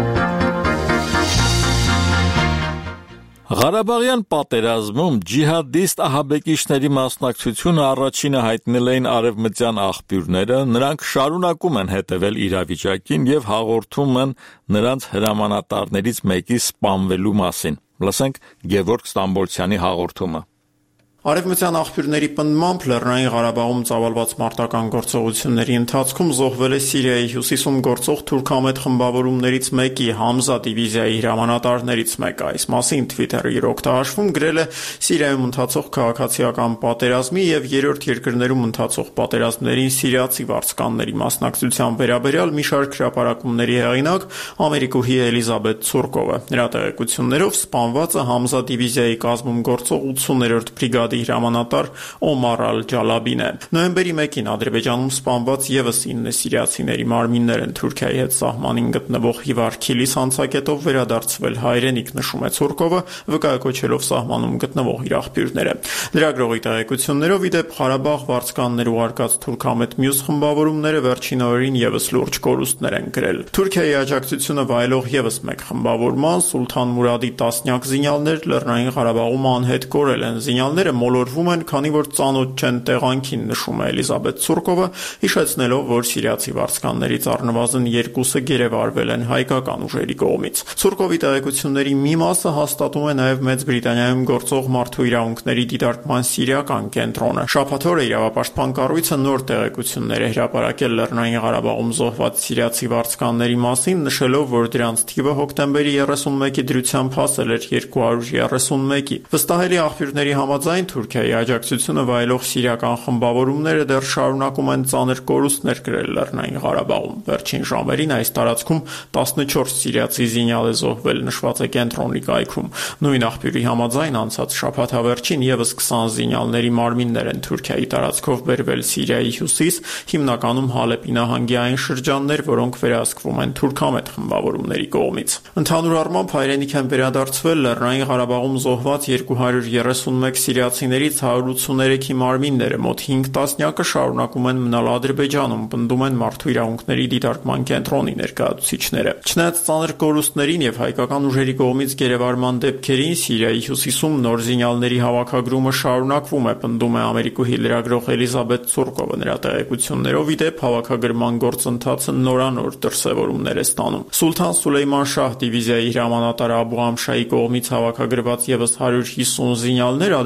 Ղարաբաղյան պատերազմում ջիհադիստ ահաբեկիչների մասնակցությունը առաջինը հայտնել էին արևմտյան աղբյուրները, նրանք շարունակում են հետևել իրավիճակին եւ հաղորդում են նրանց հրամանատարներից մեկի սպանվելու մասին։ Լսենք Գևորգ Ստամբոլցյանի հաղորդումը։ Արևմտյան աղբյուրների պնդմամբ Լեռնային Ղարաբաղում ծավալված մարտական գործողությունների ընթացքում զոհվել է Սիրիայի հյուսիսում գործող թուրքամետ խմբավորումներից մեկի Համզա դիվիզիայի հրամանատարներից մեկը։ Այս մասին Twitter-ի իր օգտահաշվում գրել է Սիրիայում ընթացող քաղաքացիական պատերազմի եւ երրորդ երկրներում ընթացող պատերազմներին սիրիացի վարձկանների մասնակցության վերաբերյալ մի շարք հրապարակումների հեղինակ ամերիկուհի Էլիզաբեթ Ցուրկովը։ Նրա տեղեկություններով սպանվածը Համզա դիվիզիայի կազմում գործող ութսուններորդ բրիգադի հրամանատար Օմար Ալ-Ջալաբին է։ Նոյեմբերի մեկին Ադրբեջանում սպանված եւս ինը սիրիացիների մարմիններ են Թուրքիայի հետ սահմանին գտնվող Հիվար Քիլիս անցակետով վերադարձվել հայրենիք, նշում է Ցուրկովը, վկայակոչելով սահմանում գտնվող իր աղբյուրները։ Լրագրողի տեղեկություններով ի դեպ Ղարաբաղ վարձկաններ ուղարկած թուրքամետ մյուս խմբավորումները վերջին օրերին եւս լուրջ կորուստներ են կրել։ Թուրքիայի աջակցությունը վայելող եւս մեկ խմբավորման Սուլթան Մուրադի տասնյակ զինյալներ Լեռնային Ղարաբաղում անհետ կորել են։ Զինյալները մոլորվում են, քանի որ ծանոթ չեն տեղանքին, նշում է Էլիզաբեթ Ցուրկովը, հիշեցնելով, որ սիրիացի վարձկաններից առնվազն երկուսը գերեվարվել են հայկական ուժերի կողմից։ Ցուրկովի տեղեկությունների մի մասը հաստատում է նաև Մեծ Բրիտանիայում գործող մարդու իրավունքների դիտարկման սիրիական կենտրոնը։ Շաբաթ օրը իրավապաշտպան կառույցը նոր տեղեկություններ է հրապարակել Լեռնային Ղարաբաղում զոհված սիրիացի վարձկանների մասին, նշելով, որ դրանց թիվը հոկտեմբերի երեսունմեկի դրությամբ հասել էր երկու հարյուր երեսունմեկի։ Վստահելի աղբյուրների համաձայն Թուրքիայի աջակցությունը վայելող սիրիական խմբավորումները դեռ շարունակում են ծանր կորուստներ կրել Լեռնային Ղարաբաղում։ Վերջին ժամերին այս տարածքում տասնչորս սիրիացի զինյալ է զոհվել, նշված է կենտրոնի կայքում։ Նույն աղբյուրի համաձայն անցած շաբաթավերջին եւս քսան զինյալների մարմիններ են Թուրքիայի տարածքով բերվել Սիրիայի հյուսիս, հիմնականում Հալեպի նահանգի այն շրջաններ, որոնք վերահսկվում են թուրքամետ խմբավորումների կողմից։ Ընդհանուր առմամբ հայրենիք են վերադարձվել Լեռնային Ղարաբաղում զոհված երկու հարյուր երեսունմեկ սիրիացիներից հարյուր ութսուներեքի մարմինները, մոտ հինգ տասնյակը շարունակում են մնալ Ադրբեջանում, պնդում են մարդու իրավունքների դիտարկման կենտրոնի ներկայացուցիչները։ Չնայած ծանր կորուստներին եւ հայկական ուժերի կողմից գերեվարման դեպքերին, Սիրիայի հյուսիսում նոր զինյալների հավաքագրումը շարունակվում է, պնդում է ամերիկուհի լրագրող Էլիզաբեթ Ցուրկովը։ Նրա տեղեկություններով ի դեպ հավաքագրման գործընթացը նորանոր դրսևորումներ է ստանում։ Սուլթան Սուլեյման Շահ դիվիզիայի հրամանատար Աբու Ամշայի կողմից հավաքագրված եւս հարյուր հիսուն զինյալներ Ադրբեջանը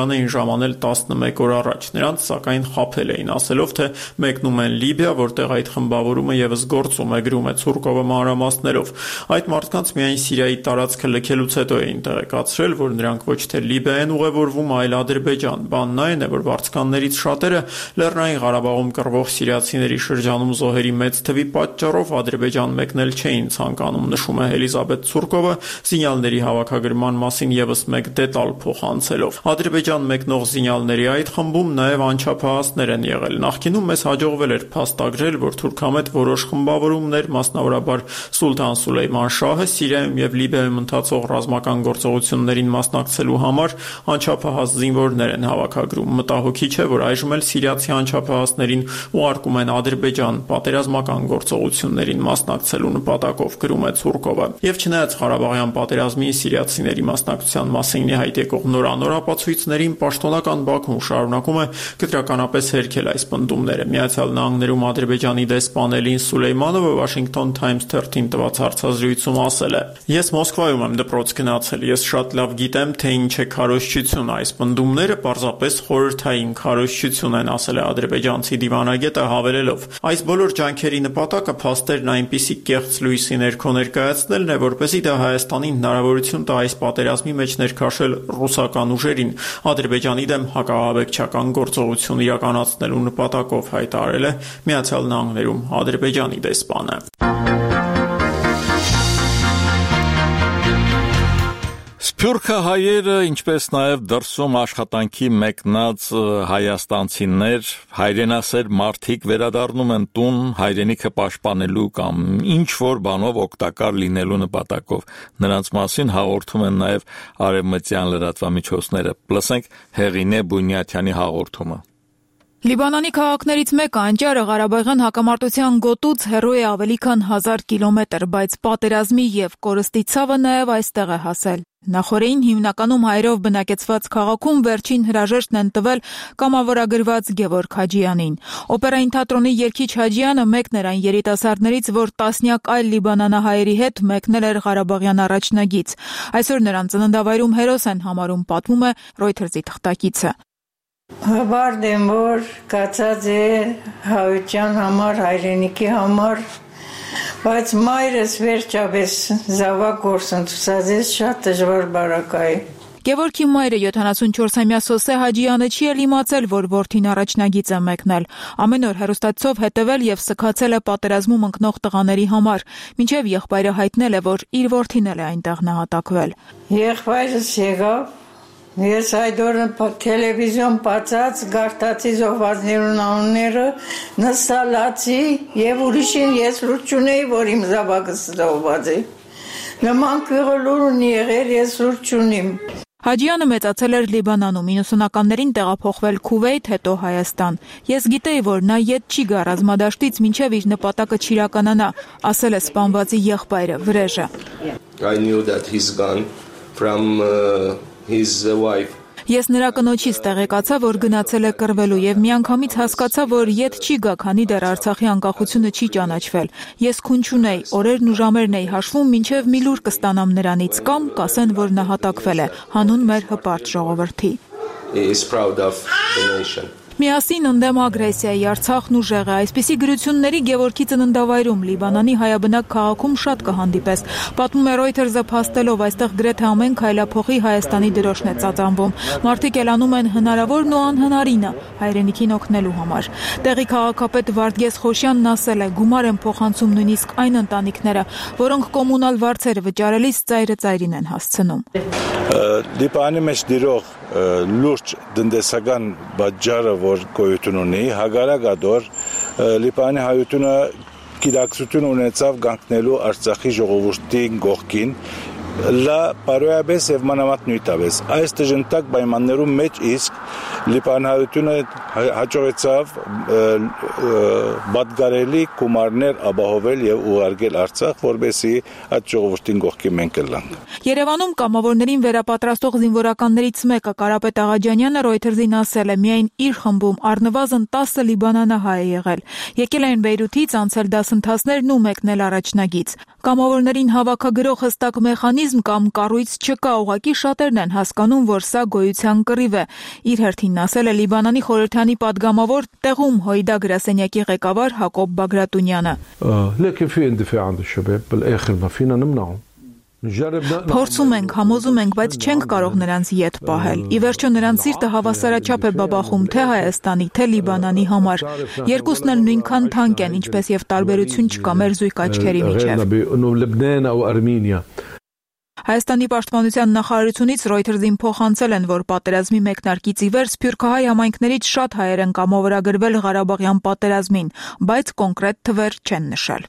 Ադրբեջան էին ժամանել տասնմեկ օր առաջ։ Նրանց սակայն խաբել էին, ասելով, թե մեկնում են Լիբիա, որտեղ այդ խմբավորումը եւս գործում է, գրում է Ցուրկովը մանրամասներով։ Այդ մարդկանց միայն Սիրիայի տարածքը լքելուց հետո էին տեղեկացրել, որ նրանք ոչ թե Լիբիա են ուղևորվում, այլ Ադրբեջան։ Բանն այն է, որ վարձկաններից շատերը Լեռնային Ղարաբաղում կռվող սիրիացիների շրջանում զոհերի մեծ թվի պատճառով Ադրբեջան մեկնել չէին ցանկանում, նշում է Էլիզաբետ Ցուրկովը, զինյալների հավաքագրման մասին եւս մեկ դետալ փոխանցելով։ Ադրբեջան մեկնող զինյալների այդ խմբում նաեւ անչափահասներ են եղել։ Նախկինում մեզ հաջողվել էր փաստագրել, որ թուրքամետ որոշ խմբավորումներ, մասնավորաբար Սուլթան Սուլեյման շահը, Սիրիայում եւ Լիբիայում ընթացող ռազմական գործողություններին մասնակցելու համար անչափահաս զինվորներ են հավաքագրում։ Մտահոգիչ է, որ այժմ էլ սիրիացի անչափահասներին ուղարկում են Ադրբեջան պատերազմական գործողություններին մասնակցելու նպատակով, գրում է Ցուրկովը։ Եվ չնայած Ղարաբաղյան պատերազմի սիրիացիների մասնակցության մասին հայտ եկող նորանոր ապացույցներին, պաշտոնական Բաքուն շարունակում է կտրականապես հերքել այս պնդումները։ Միացյալ Նահանգներում Ադրբեջանի դեսպան Էլին Սուլեյմանովը Washington Times թերթին տված հարցազրույցում ասել է. «Ես Մոսկվայում եմ դպրոց գնացել, ես շատ լավ գիտեմ, թե ինչ է քարոզչություն, այս պնդումները պարզապես խորհրդային քարոզչություն են», ասել է ադրբեջանցի դիվանագետը, հավելելով. «Այս բոլոր ջանքերի նպատակը փաստերն այնպիսի կեղծ լույսի ներքո ներկայացնելն է, որպեսզի դա Հայաստանին հնարավորություն տա այս պատերազմի մեջ ներքաշել ռուսական ուժերին, Ադրբեջանի դեմ հակահավեկչական գործողություն իրականացնելու նպատակով», հայտարարել է Միացյալ Նահանգներում Ադրբեջանի դեսպանը։ Սփյուռքը հայերը, ինչպես նաև դրսում աշխատանքի մեկնած հայաստանցիներ, հայրենասեր մարդիկ վերադառնում են տուն հայրենիքը պաշտպանելու կամ ինչ-որ բանով օգտակար լինելու նպատակով։ Նրանց մասին հաղորդում են նաև արևմտյան լրատվամիջոցները։ Լսենք Հեղինե Բունյաթյանի հաղորդումը։ Լիբանանի քաղաքներից մեկը Անջարը Ղարաբաղյան հակամարտության գոտուց հեռու է ավելի քան հազար կիլոմետր, բայց պատերազմի եւ կորստի ցավը նաեւ այստեղ է հասել։ Նախորդին հիմնականում հայերով բնակեցված քաղաքում վերջին հրաժեշտն են տվել կամավորագրված Գևորգ Հաջյանին։ Օպերային թատրոնի երգիչ Հաջյանը մեկն էր այն երիտասարդներից, որ տասնյակ այլ լիբանանահայերի հետ մեկնել էր Ղարաբաղյան առաջնագիծ։ Այսօր նրան ծննդավայրում հերոս են համարում, պատմում է Reuters-ի թղթակիցը։ Հբարդ եմ, որ կացած է հայության համար, հայրենիքի համար, բայց մայրս վերջապես զավակ գործընթացած է, շատ դժվար բարակա է։ Գևորգի մայրը յոթանասունչորսամյա Սոսե Հաջյանը չի էլ իմացել, որ որդին առաջնագիծ է մեկնել։ Ամեն օր հեռուստացով հետևել եւ սգացել է պատերազմում ընկնող տղաների համար, մինչեւ եղբայրը հայտնել է, որ իր որդին էլ է այնտեղ նահատակվել։ Եղբայրս եկավ, ես այդ օրը տելևիզիոն բացած գարտացի զոհվածներուն անունները նստալացի եւ ուրիշին ես լուրջ չունեի, որ իմ զավակս զոհված է։ Նման քյուրլուր ունի եղել, ես լուրջ չունիմ։ Հաջյանը մեծացել էր Լիբանանում, իննսունականներին տեղափոխվել Քուվեյթ, հետո Հայաստան։ Ես գիտեի, որ նա ետ չի գա ռազմադաշտից, մինչև իր նպատակը չիրականանա, ասել է սպանվածի եղբայրը, Վրեժը։ I knew that he's gone from uh, his wife. Ես նրա կնոջից տեղեկացա, որ գնացել է կռվելու եւ միանգամից հասկացա, որ ետ չի գա, քանի դեռ Արցախի անկախությունը չի ճանաչվել։ Ես քուն չունեի, օրերն ու ժամերն էի հաշվում, մինչեւ մի լուր կստանամ նրանից կամ կասեն, որ նահատակվել է, հանուն մեր հպարտ ժողովրդի։ He is proud of the nation. Միասին ընդդեմ ագրեսիայի Արցախն ուժեղ է։ Այսպիսի գրությունների Գևորգի ծննդավայրում Լիբանանի հայաբնակ քաղաքում շատ կհանդիպես։ Պատմում է Reuters-ը փաստելով, այստեղ գրեթե ամեն քայլափոխի Հայաստանի դրոշն է ծածանվում։ Մարդիկ ելանում են հնարավորն ու անհնարինը հայրենիքին օգնելու համար։ Տեղի քաղաքապետ Վարդգես Խոշյանն ասել է, գումար են փոխանցում նույնիսկ այն ընտանիքները, որոնք կոմունալ վարձերը վճարելիս ծայրը ծայրին են հասցնում։ Լիբանի մեջ դիրող լուրջ տնտեսական բաժարը, որ գոյություն ունի, հագարակադոր Լիբանի հայությունը գիտակցություն ունեցավ գանքնելու Արցախի ժողովրդի գողքին, լա բարոյաբես եւ մանավանդ նույնտավես։ Այս դժնտակ պայմաններում մեջ իսկ Լիբանանությունը հաջողեցավ բադգարելի գումարներ ապահովել եւ ուղարկել Արցախ, որբեսի այդ ժողովրդին գողքի մենք լանք։ Երևանում կամավորներին վերապատրաստող զինվորականներից մեկը Կարապետ Աղաջանյանը Reuters-ին ասել է, միայն իր խմբում առնվազն տասը լիբանանահայ է եղել։ Եկել են Բեյրութից, անցել դասընթացներն ու մեկնել առաջնագիծ։ Կամավորներին հավաքագրող հստակ մեխանիզմ մեխանիզմ կամ կառույց չկա, ուղղակի շատերն են հասկանում, որ սա գոյության կռիվ է։ Իր հերթին ասել է Լիբանանի խորհրդանի падգամավոր տեղում Հոյդա գրասենյակի ղեկավար Հակոբ Բագրատունյանը։ Փորձում ենք, համոզում ենք, բայց չենք կարող նրանց ետ պահել։ Ի վերջո նրանց սիրտը հավասարաչափ է բաբախում թե Հայաստանի, թե Լիբանանի համար։ Երկուսն էլ նույնքան թանկ են, ինչպես եւ տարբերություն չկա մեր զույգ աչքերի միջեւ։ Հայաստանի պաշտպանության նախարարությունից Reuters-ին փոխանցել են, որ պատերազմի մեկնարկից ի վեր սփյուռքահայ համայնքներից շատ հայեր են կամավորագրվել Ղարաբաղյան պատերազմին, բայց կոնկրետ թվեր չեն նշել։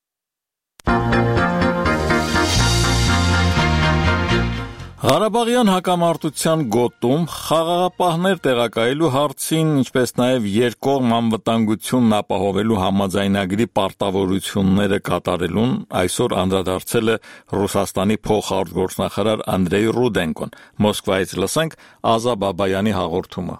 Ղարաբաղյան հակամարտության գոտում խաղաղապահներ տեղակայելու հարցին, ինչպես նաև երկկողմ անվտանգությունն ապահովելու համաձայնագրի պարտավորությունները կատարելուն այսօր անդրադարձել է Ռուսաստանի փոխարտգործնախարար Անդրեյ Ռուդենկոն։ Մոսկվայից լսենք Ազա Բաբայանի հաղորդումը։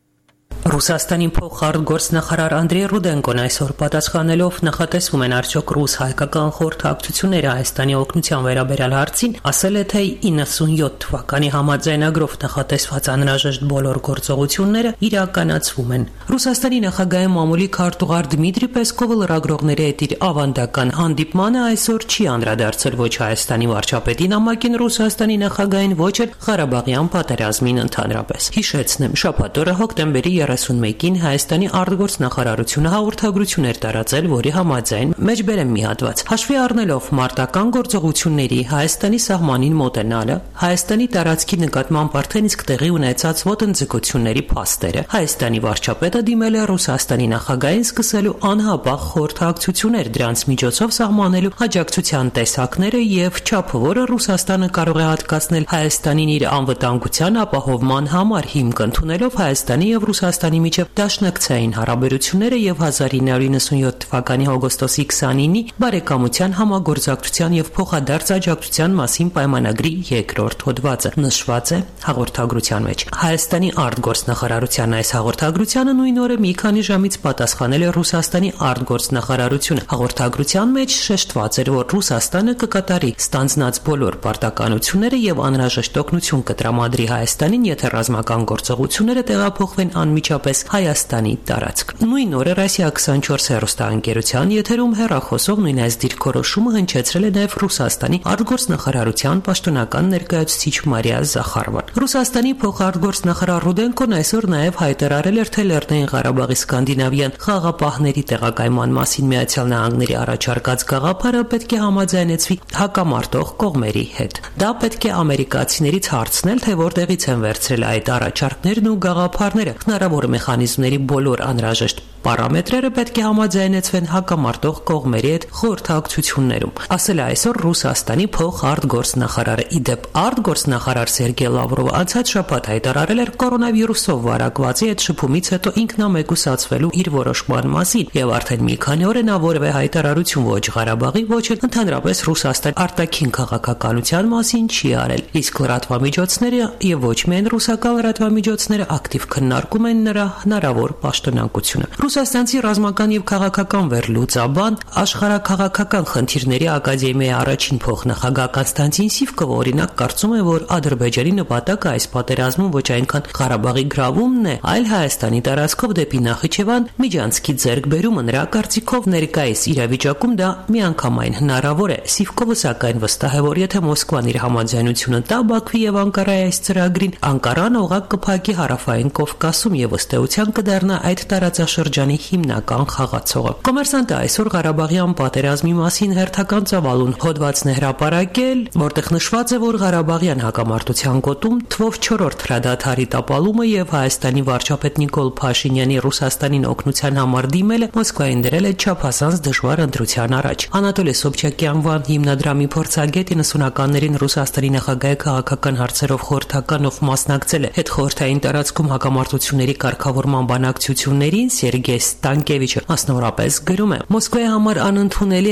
Ռուսաստանի փոխարտգործնախարար Անդրեյ Ռուդենկոն այսօր պատասխանելով նախատեսվում են արդյոք ռուս-հայկական խորհրդակցությունները Հայաստանի օգնության վերաբերյալ հարցին, ասել է, թե իննսունյոթ թվականի համաձայնագրով նախատեսված անհրաժեշտ բոլոր գործողությունները իրականացվում են։ Ռուսաստանի նախագահի մամուլի քարտուղար Դմիտրի Պեսկովը լրագրողների հետ իր ավանդական հանդիպմանը այսօր չի անդրադարձել ոչ Հայաստանի վարչապետի նամակին Ռուսաստանի նախագահին, ոչ էլ Ղարաբաղյան պատերազմին ընդհանրապես։ Հիշեցնեմ, շաբաթ օրը հոկտեմբերի երեսունմեկին Հայաստանի արտգործնախարարությունը հաղորդագրություն էր տարածել, որի համաձայն մեջբերեմ մի հատված։ Հաշվի առնելով մարտական գործողությունների Հայաստանի սահմանին մոտենալը, Հայաստանի տարածքի նկատմամբ արդեն իսկ տեղի ունեցած ոտնձգությունների փաստերը, Հայաստանի վարչապետը դիմել է Ռուսաստանի նախագահին սկսելու անհապաղ խորհրդակցություններ, դրանց միջոցով սահմանելու աջակցության տեսակները եւ չափը, որը Ռուսաստանը կարող է հատկացնել Հայաստանին իր անվտանգության ապահովման համար, հիմք ընդունելով Հայաստանի եւ Ռուսաստանի միջև դաշնակցային հարաբերությունները եւ հազար ինը հարյուր իննսունյոթ թվականի օգոստոսի քսանինի բարեկամության համագործակցության եւ փոխադարձ աջակցության մասին պայմանագրի երկրորդ հոդվածը նշված է հաղորդագրության մեջ։ Հայաստանի արտգործնախարարության այս հաղորդագրությանը նույն օրը մի քանի ժամից պատասխանել է Ռուսաստանի արտգործնախարարությունը։ Հաղորդագրության մեջ շեշտված էր, որ Ռուսաստանը կկատարի ստանձնած բոլոր պարտականությունները եւ անհրաժեշտ օգնություն կտրամադրի Հայաստանին, եթե ռազմական գործողությունները տեղափոխվեն անմիջապես Հայաստանի տարածք։ Նույն օրը Ռասիա քսանչորս հեռուստաընկերության եթերում հեռախոսով նույն այս դիրքորոշումը հնչեցրել է նաև Ռուսաստանի արտգործնախարարության պաշտոնական ներկայացուցիչ Մարիա Զախարովան։ Ռուսաստանի փոխարտգործնախարար Ռուդենկոն այսօր նաև հայտարարել էր, թե Լեռնային Ղարաբաղի սկանդինավյան խաղաղապահների տեղակայման մասին Միացյալ Նահանգների առաջարկած գաղափարը պետք է համաձայնեցվի հակամարտող կողմերի հետ։ Դա պետք է ամերիկացիներից հարցնել, թե որտեղից են վերցրել այդ առաջարկներն ու գաղափարները։ Հնարավոր մեխանիզմների բոլոր անհրաժեշտ պարամետրերը պետք է համաձայնեցվեն հակամարտող կողմերի հետ խորհրդակցություններում, ասել է այսօր Ռուսաստանի փոխարտգործնախարարը։ Իդեպ արտգործնախարար Սերգեյ Լավրովը անցած շաբաթ հայտարարել էր կորոնավիրուսով վարակվածի հետ շփումից հետո ինքնամեկուսացվելու իր որոշման մասին եւ արդեն մի քանի օր է նա որևէ հայտարարություն ոչ Ղարաբաղի, ոչ էլ ընդհանրապես Ռուսաստանի արտաքին քաղաքականության մասին չի արել։ Իսկ լրատվամիջոցները եւ ոչ միայն ռուսական լրատվամիջոցները ակտիվ քննարկում են նրա հնարավոր պաշտոնակությունը։ Ռուսաստանցի ռազմական եւ քաղաքական վերլուծաբան, աշխարհաքաղաքական խնդիրների ակադեմիայի առաջին փոխնախագահ Կոնստանտին Սիվկովը օրինակ կարծում է, որ Ադրբեջանի նպատակը այս պատերազմում ոչ այնքան Ղարաբաղի գրավումն է, այլ Հայաստանի տարածքով դեպի Նախիջևան միջանցքի ձեռքբերումը։ Նրա կարծիքով ներկայիս իրավիճակում դա միանգամայն հնարավոր է։ Սիվկովը սակայն վստահ է, որ եթե Մոսկվան իր համաձայնությունը տա Բաքվի եւ Անկարայի այս ծրագրին, Անկարան օղակ կփակի Հարավային Կովկասում եւ ըստ էության կդառնա այդ տարածաշրջանի հիմնական խաղացողը։ Կոմերսանտը այսօր Ղարաբաղյան պատերազմի մասին հերթական ծավալուն հոդվածն է հրապարակել, որտեղ նշված է, որ Ղարաբաղյան հակամարտության գոտում թվով չորրորդ հրադադարի տապալումը եւ Հայաստանի վարչապետ Նիկոլ Փաշինյանի Ռուսաստանին օգնության համար դիմելը Մոսկվային դրել է չափազանց դժվար ընտրության առաջ։ Անատոլի Սոբչակի անվան հիմնադրամի փորձագետ իննսունականներին Ռուսաստանի նախագահի քաղաքական հարցերով խորհրդականով մասնակցել է հետխորհրդային տարածքում հակամարտությունների կարգավորման բանակցություններին Սերգեյ Ստանկևիչը մասնավորապես գրում է. Մոսկվայի համար անընդունելի է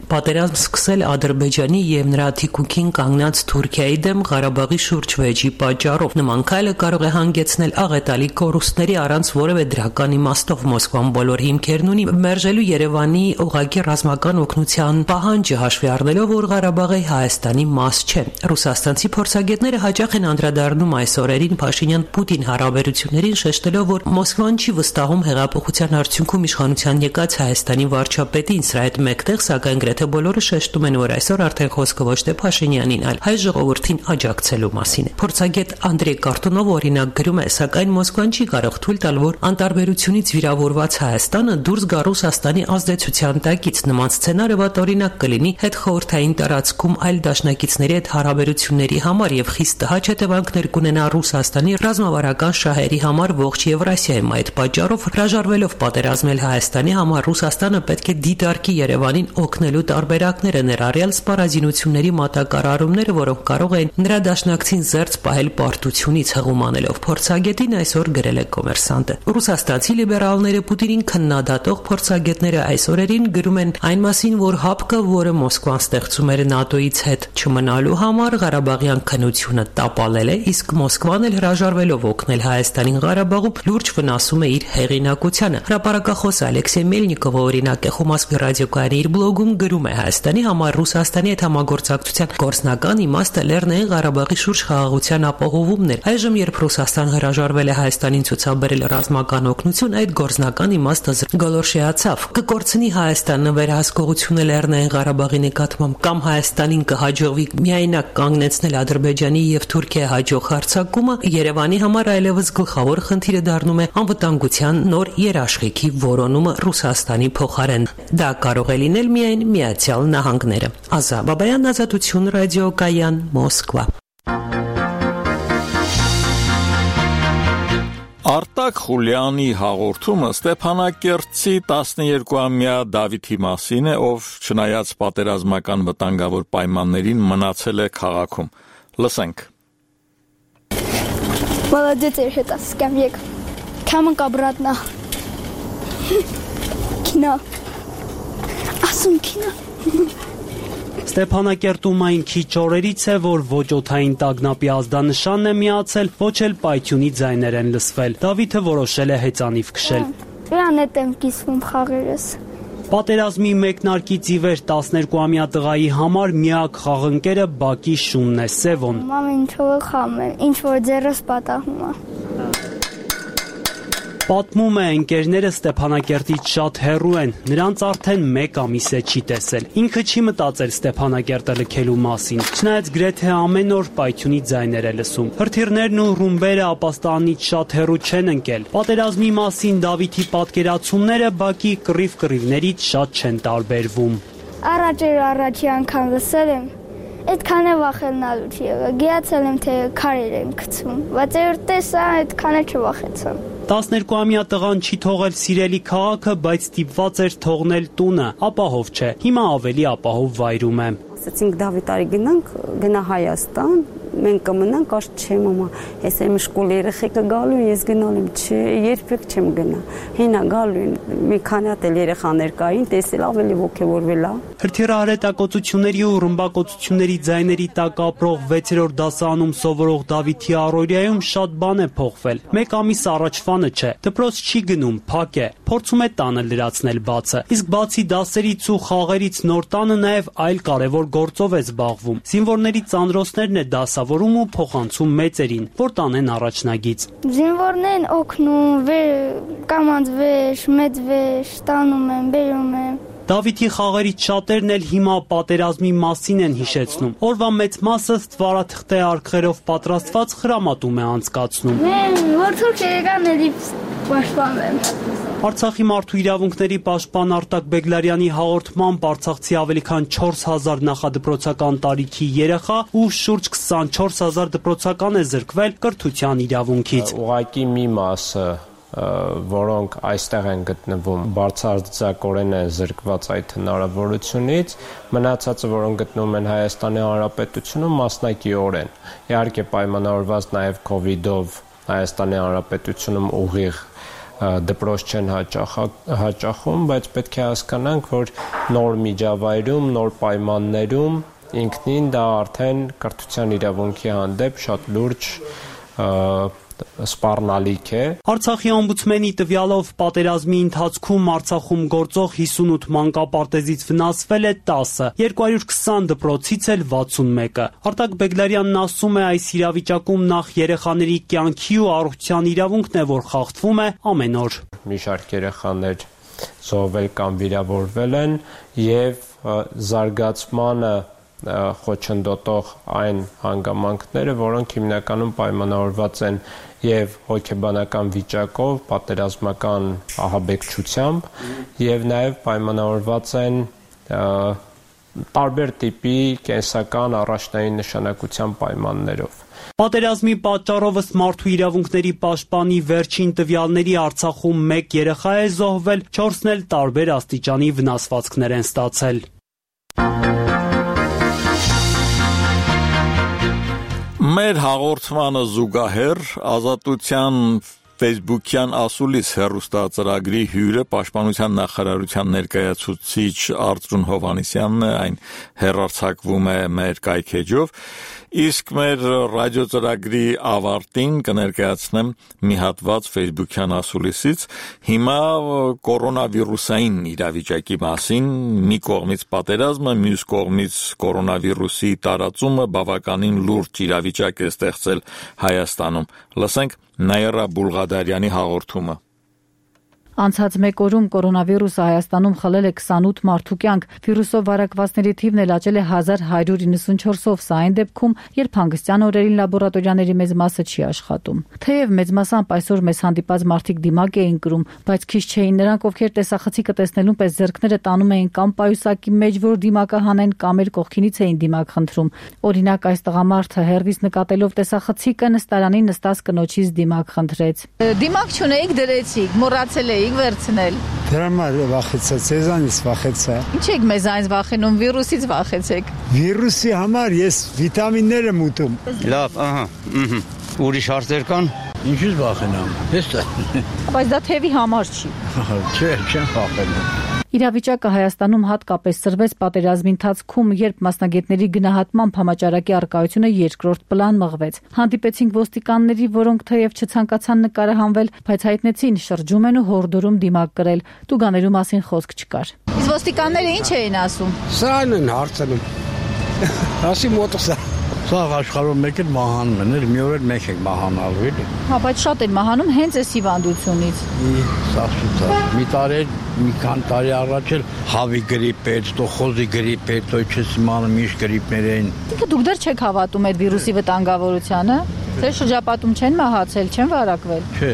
Պատերազմ սկսել Ադրբեջանի եւ նրա թիկունքին կանգնած Թուրքիայի դեմ Ղարաբաղի շուրջ վեճի պատճառով։ Նման քայլը կարող է հանգեցնել աղետալի կորուստների, առանց որևէ դրական իմաստով Մոսկվան բոլոր հիմքերն ունի մերժելու Երևանի ուղղակի ռազմական օգնության պահանջը, հաշվի առնելով, որ Ղարաբաղը Հայաստանի մաս չէ։ Ռուսաստանցի փորձագետները հաճախ են անդրադառնում այս օրերին Փաշինյան-Պուտին հարաբերություններին, շեշտելով, որ Մոսկվան չի վստահում հեղափոխության արդյունքում իշխանության եկած Հայաստանի վարչապետին։ Սրա հետ մեկտեղ, սակայն գրեթե բոլորը շեշտում են, որ այսօր արդեն խոսքը ոչ թե Փաշինյանին, այլ հայ ժողովրդին աջակցելու մասին է։ Փորձագետ Անդրեյ Կարտունովը օրինակ գրում է, սակայն Մոսկվան չի կարող թույլ տալ, որ անտարբերությունից վիրավորված Հայաստանը դուրս գա Ռուսաստանի ազդեցության տակից։ Նման սցենարը վատ օրինակ կլինի հետխորհրդային տարածքում այլ դաշնակիցների հետ հարաբերությունների համար եւ խիստ տհաճ հետևանքներ կունենա Ռուսաստանի ռազմավարական շահերի համար ողջ Եվրասիայում։ Այդ պատճառով հրաժարվելով պատերազմել Հայաստանի համար Ռուսաստանը պետք է դիտարկի Երևանին օգնելու տարբերակները, ներառյալ սպառազինությունների մատակարարումները, որոնք կարող են նրա դաշնակցին զերծ պահել պարտությունից, հղում անելով փորձագետին այսօր գրել է Կոմերսանտը։ Ռուսաստանցի լիբերալները Պուտինին քննադատող փորձագետները այս օրերին գրում են այն մասին, որ հապկը, որը Մոսկվան ստեղծում էր ՆԱՏՕ-ից հետ չմնալու համար, Ղարաբաղյան քննությունը տապալել է, իսկ Մոսկվան էլ հրաժարվելով օգնել Հայաստանին Ղարաբաղում լուրջ վնասում է իր հեղինակությանը։ Հրապարակախոս Ալեքսեյ Մելնիկովը օրինակ է Խոմասկի ռադիոկայանի իր բլոգում գրում է. Հայաստանի համար Ռուսաստանի հետ համագործակցության գործնական իմաստը Լեռնային Ղարաբաղի շուրջ խաղաղության ապահովումն էր։ Այժմ, երբ Ռուսաստան հրաժարվել է Հայաստանին ցուցաբերել ռազմական օգնություն, այդ գործնական իմաստը գոլորշիացավ։ Կկորցնի Հայաստանը վերահսկողությունը Լեռնային Ղարաբաղի նկատմամբ, կամ Հայաստանին կհաջողվի միայնակ կանգնեցնել Ադրբեջանի եւ Թուրքիայի հաջող հարձակումը, Երևանի համար այլևս գլխավոր խնդիրը դառնում է անվտանգության նոր երաշխիքի որոնումը Ռուսաստանի փոխարեն։ Դա կարող է լինել միայն Միացյալ Նահանգները։ Ազա Բաբայան, Ազատություն, ռադիոկայան, Մոսկվա։ Արտակ Խուլյանի հաղորդումը Ստեփանակերտցի տասներկուամյա Դավիթի մասին է, ով չնայած պատերազմական վտանգավոր պայմաններին մնացել է քաղաքում։ Լսենք։ Молодец, я это скамьек. Камонка обратно. Кино. Ասում кино. Ստեփանակերտում այն քիչ օրերից է, որ ոչ օդային տագնապի ազդանշանն է միացել, ոչ էլ պայթյունի ձայներ են լսվել։ Դավիթը որոշել է հեծանիվ քշել։ Դրանետ եմ կիսվում խաղերս։ Պատերազմի մեկնարկից ի վեր տասներկուամյա տղայի համար միակ խաղընկերը բակի շունն է, Սևոն։ Մամ ինչ-որ խաղում եմ, ինչ-որ ձեռս պատահում է։ Պատմում է, ընկերները Ստեփանակերտից շատ հեռու են, նրանց արդեն մեկ ամիս է չի տեսել։ Ինքը չի մտածել Ստեփանակերտը լքելու մասին, չնայած գրեթե ամեն օր պայթյունի ձայներ է լսում։ Հրթիռներն ու ռումբերը ապաստանից շատ հեռու չեն ընկել։ Պատերազմի մասին Դավիթի պատկերացումները բակի կռիվ-կռիվներից շատ չեն տարբերվում։ Առաջ էր առաջի անգամ լսել եմ, այդքան է վախենալու չի եղել։ Գիտացել եմ, թե քարեր են գցում, բայց երբ տեսա, այդքան է չվախեցա։ տասներկուամյա տղան չի թողել սիրելի քաղաքը, բայց ստիպված էր թողնել տունը, ապահով չէ։ Հիմա ավելի ապահով վայրում է։ Ասացինք Դավիթ, գնանք, գնա Հայաստան, մենք կմնանք, աշ չէ մամա, ես եմ շկոլ երեխեքը գալու, ես գնալու եմ, չէ, երբեք չեմ գնա։ Հենա գալու են, մի քանի հատ էլ երեխաներ կային, տեսել ավելի ոգևորվել է։ Հրթիռահարետակոծությունների ու ռմբակոծությունների ձայների տակ ապրող վեցերորդ դասարանում սովորող Դավիթի առօրյայում շատ բան է փոխվել։ Մեկ ամիս առաջվանը չէ, դպրոց չի գնում, փակ է, փորձում է տանը լրացնել բացը։ Իսկ բացի դասերից ու խաղերից նոր տանը նաև այլ կարևոր գործով է զբաղվում։ Զինվորների ծանրոցներն է դասավորում ու փոխանցում մեծերին, որ տանեն առաջնագիծ։ Զինվորներն օգնում, կամանց վեշ, մեծ վեշ, տանում են, բերում են։ Դավիթի խաղերից շատերն էլ հիմա պատերազմի մասին են հիշեցնում։ Օրվա մեծ մասը ստվարաթղթե արկղերով պատրաստված խրամատում է անցկացնում։ Մենք որթուր երեկանների պաշտպանվեմ։ Արցախի մարդու իրավունքների պաշտպան Արտակ Բեգլարյանի հաղորդմամբ Արցախցի ավելի քան չորս հազար նախադպրոցական տարիքի երեխա ու շուրջ քսանչորս հազար դպրոցական է զրկվել կրթության իրավունքից։ Ուղղակի մի մասը որոնք այստեղ են գտնվում, բարձրաձակորեն են զրկված այդ հնարավորությունից, մնացածը, որոնք գտնվում են Հայաստանի Հանրապետությունում, մասնակիորեն։ Իհարկե պայմանավորված նաև քովիդով Հայաստանի Հանրապետությունում ուղիղ դպրոց չեն հաճախում, բայց պետք է հասկանանք, որ նոր միջավայրում, նոր պայմաններում ինքնին դա արդեն կրթության իրավունքի հանդեպ շատ լուրջ սպառնալիք է։ Արցախի օմբուդսմենի տվյալով պատերազմի ընթացքում Արցախում գործող հիսունութ մանկապարտեզից վնասվել է տասը, երկու հարյուր քսան դպրոցից էլ վաթսունմեկը։ Արտակ Բեգլարյանն ասում է, այս իրավիճակում նախ երեխաների կյանքի ու առողջության իրավունքն է, որ խախտվում է ամեն օր։ Մի շարք երեխաներ զոհվել կամ վիրավորվել են եւ զարգացմանը խոչընդոտող այն հանգամանքները, որոնք հիմնականում պայմանավորված են եւ հոգեբանական վիճակով, պատերազմական ահաբեկչությամբ եւ նաեւ պայմանավորված են տարբեր տիպի կենսական առաջնային նշանակության պայմաններով։ Պատերազմի պատճառով ըստ մարդու իրավունքների պաշտպանի վերջին տվյալների Արցախում մեկ երեխա է զոհվել, չորսն էլ տարբեր աստիճանի վնասվածքներ են ստացել։ Մեր հաղորդմանը զուգահեռ Ազատության Facebook-յան ասուլիս հեռուստածրագրի հյուրը Պաշտպանության նախարարության ներկայացուցիչ Արծրուն Հովհաննիսյանն է, այն հեռարձակվում է մեր կայքեջով, իսկ մեր ռադիոծրագրի ավարտին կներկայացնեմ մի հատված Facebook-յան ասուլիսից, հիմա կորոնավիրուսային իրավիճակի մասին, մի կողմից պատերազմը, մյուս կողմից կորոնավիրուսի տարածումը բավականին լուրջ իրավիճակ է ստեղծել Հայաստանում։ Լսենք Նայրա Բուլղադարյանի հաղորդումը։ Անցած մեկ օրում կորոնավիրուսը Հայաստանում խլել է քսանութ մարդու կյանք, վիրուսով վարակվածների թիվն էլ աճել է հազար հարյուր իննսունչորսով, սա այն դեպքում, երբ հանգստյան օրերին լաբորատորիաների մեծ մասը չի աշխատում։ Թեև մեծ մասամբ այսօր մեզ հանդիպած մարդիկ դիմակ էին կրում, բայց քիչ չէին նրանք, ովքեր տեսախցիկը տեսնելուն պես ձեռքները տանում էին կամ պայուսակի մեջ, որ դիմակը հանեն, կամ էլ կողքինից էին դիմակ խնդրում։ Օրինակ, այս տղամարդը հեռվից նկատելով տեսախցիկը նստարանին նստած կնոջից դիմակ խնդրեց։ Դիմակ չունեիք, դրեցիք, մոռացել էիք վերցնել։ Դրա համար վախեցա, ցեզանից վախեցա։ Ինչ եք մեզանից վախենում, վիրուսից վախեցեք։ Վիրուսի համար ես վիտամիններ եմ ուտում։ Լավ, ահա, ըհը։ Ուրիշ հարցեր կան։ Ինչու՞ վախենամ։ Ես Բայց դա թևի համար չի։ Չէ, չեմ վախենում։ Իրավիճակը Հայաստանում հատկապես սրվեց պատերազմի ընթացքում, երբ մասնագետների գնահատմամբ համաճարակի առկայությունը երկրորդ պլան մղվեց։ Հանդիպեցինք ոստիկանների, որոնք թեև չցանկացան նկարահանվել, բայց հայտնեցին շրջում են ու հորդորում դիմակ կրել։ Տուգանելու մասին խոսք չկար։ Իսկ ոստիկանները ինչ էին ասում։ Սրան են հարցնում։ Ասի մոտս Սա աշխարհում մեկ էլ մահանում են, մի օր էլ մեկ եք մահանալու էլի։ Հա, բայց շատ են մահանում հենց այս հիվանդությունից։ Սա սուտ է։ Մի տարի, մի քան տարի առաջ էլ հավի գրիպ էր, տոխոզի գրիպ էր, ոչ չես իմանում ինչ գրիպներ էին։ Ինքը դուք դեռ չեք հավատում այդ վիրուսի վտանգավորությանը։ Ձեր շրջապատում չեն մահացել, չեն վարակվել։ Չէ։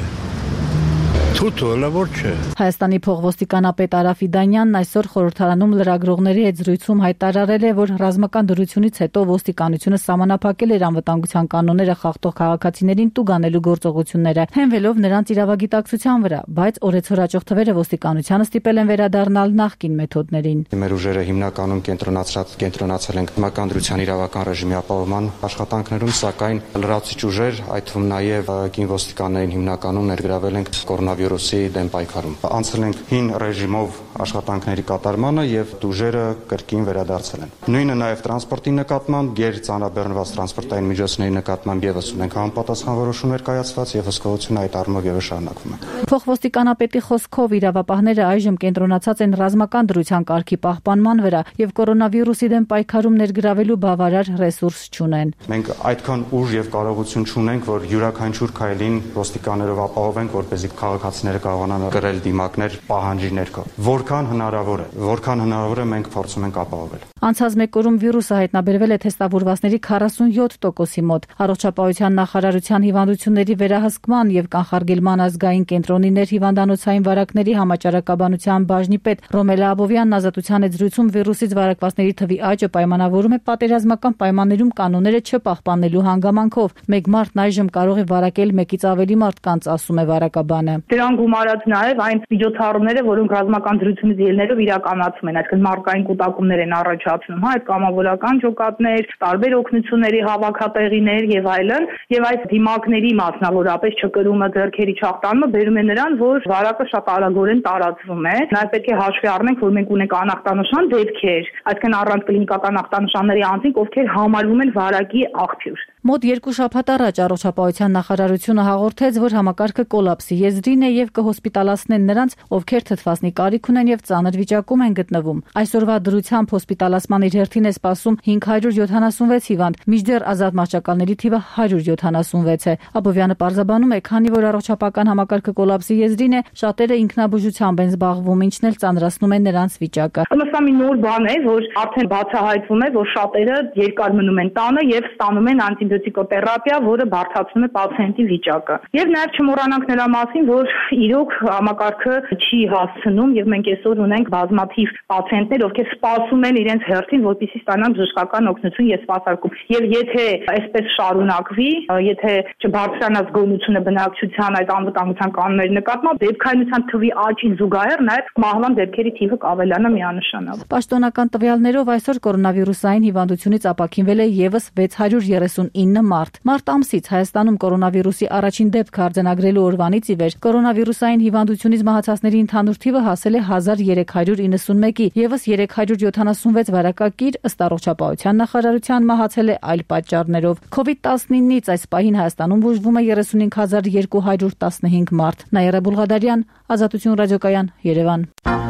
Թութը լավ չէ։ Հայաստանի փոխոստիկանապետ Արա Ֆիդանյանն այսօր խորհրդարանում լրագրողների հետ զրույցում հայտարարել է, որ ռազմական դրությունից հետո ոստիկանությունը սահմանափակել էր անվտանգության կանոնները խախտող քաղաքացիներին տուգանելու գործողությունները, հենվելով նրանց իրավագիտակցության վրա, բայց օրեցօր աճող թվերը ոստիկանությանը ստիպել են վերադառնալ նախկին մեթոդներին։ Մեր ուժերը հիմնականում կենտրոնացած կենտրոնացել են մականդրության իրավական ռեժիմի ապահովման աշխատանքներում, սակայն լրացուցիչ ուժեր, այդ թվում նաև կին ոստիկաններին հիմնականում ներգրավել են կորոնավիրուսի դեմ պայքարում։ Անցել ենք հին ռեժիմով աշխատանքների կատարմանը եւ ուժերը կրկին վերադարձել են։ Նույնը նաև տրանսպորտի նկատմամբ, գերծանրաբեռնված տրանսպորտային միջոցների նկատմամբ եւս ունենք համապատասխան որոշումներ կայացված եւ հսկողությունը այդ առումով եւս շարունակվում է։ Փոխոստիկանապետի խոսքով իրավապահները այժմ կենտրոնացած են ռազմական դրության կարգի պահպանման վրա եւ կորոնավիրուսի դեմ պայքարում ներգրավելու բավարար ռեսուրս չունեն։ Մենք այդքան ուժ եւ կարողություն չունենք, որ յուրաքանչյուր քայլին ոստիկաններով ապահովենք, որպեսզի քաղաքացիները կարողանան կրել դիմակներ պահանջի ներքո։ Որքան հնարավոր է, որքան հնարավոր է մենք փորձում ենք ապահովել։ Անցած մեկ օրում վիրուսը հայտնաբերվել է թեստավորվածների քառասունյոթ տոկոսի մոտ։ Առողջապահության նախարարության հիվանդությունների վերահսկման եւ կանխարգելման ազգային կենտրոնի ներհիվանդանոցային վարակների համաճարակաբանության բաժնի պետ Ռոմելա Աբովյանն Ազատության հետ զրույցում վիրուսից վարակվածների թվի աճը պայմանավորում է պատերազմական պայմաններում կանոնները չպահպանելու հանգամանքով։ Մեկ մարդն այժմ կարող է վարակել մեկից ավելի մարդկանց, ասում է վարակաբանը։ Դրա ջան գումարած նաև այն միջոցառումները, որոնք ռազմական դրությունից ելնելով իրականացում են, այսինքն մարկային կուտակումներ են առաջացնում, հա, այդ կամավորական ջոկատներ, տարբեր օգնությունների հավաքատեղիներ եւ այլն, եւ այս դիմակների մասնավորապես չկրումը, ձեռքերի չախտանումը բերում է նրան, որ վարակը շատ արագորեն տարածվում է։ Նաև պետք է հաշվի առնենք, որ մենք ունենք անախտանշան դեպքեր, այսինքն առանց կլինիկական ախտանշանների անձինք, ովքեր համարվում են վարակի աղբյուր։ Մոտ երկու շաբաթ առաջ առողջապահության նախարարությունը հաղորդեց, որ համակարգը կոլապսի եզրին է եւ կհոսպիտալացնեն նրանց, ովքեր թթվասնի կարիք ունեն եւ ծանր վիճակում են գտնվում։ Այսօրվա դրությամբ հոսպիտալացման իր հերթին է սպասում հինգ հարյուր յոթանասունվեց հիվանդ, մինչդեռ ազատ մահճակալների թիվը հարյուր յոթանասունվեց է։ Աբովյանը պարզաբանում է, քանի որ առողջապահական համակարգը կոլապսի եզրին է, շատերը ինքնաբուժությամբ են զբաղվում, ինչն էլ ծանրացնում է նրանց վիճակը։ Սա մի նոր բան է, որ արդեն բացահայտվում է, որ շատերը երկար մնում են տանը եւ ստանում են անտիբիոտիկոթերապիա, որը բարդացնում է պացիենտի վիճակը։ Եվ նաև չմոռանանք նրա մասին, որ իրոք համակարգը չի հասցնում եւ մենք այսօր ունենք բազմաթիվ պացիենտներ, ովքեր սպասում են իրենց հերթին, որպեսզի ստանան բժշկական օգնություն եւ սպասարկում։ Եվ եթե այսպես շարունակվի, եթե չբարձրանա զգոնությունը բնակչության այդ անվտանգության կանոնների նկատմամբ, դեպքայնության թվի աճին զուգահեռ նաև մահվան դեպքերի թիվը կավելանա միանշանակ։ Պաշտոնական տվյալներով այսօր կորոնավիրուսային հիվանդությունից ապաքինվել է եւս վեց հարյուր երեսունինը մարդ։ Մարտ ամսից Հայաստանում կորոնավիրուսի առաջին դեպքը արձանագրելու օրվանից ի վեր կորոնավիրուսային հիվանդությունից մահացածների ընդհանուր թիվը հասել է հազար երեք հարյուր իննսունմեկի, եւս երեք հարյուր յոթանասունվեց վարակակիր, ըստ առողջապահության նախարարության մահացել է այլ պատճառներով։ քովիդ տասնինից այս պահին Հայաստանում բուժվում է երեսունհինգ հազար երկու հարյուր տասնհինգ մարդ։ Նաիրա Բուլղադարյան, Ազատություն ռադիոկայան, Երևան։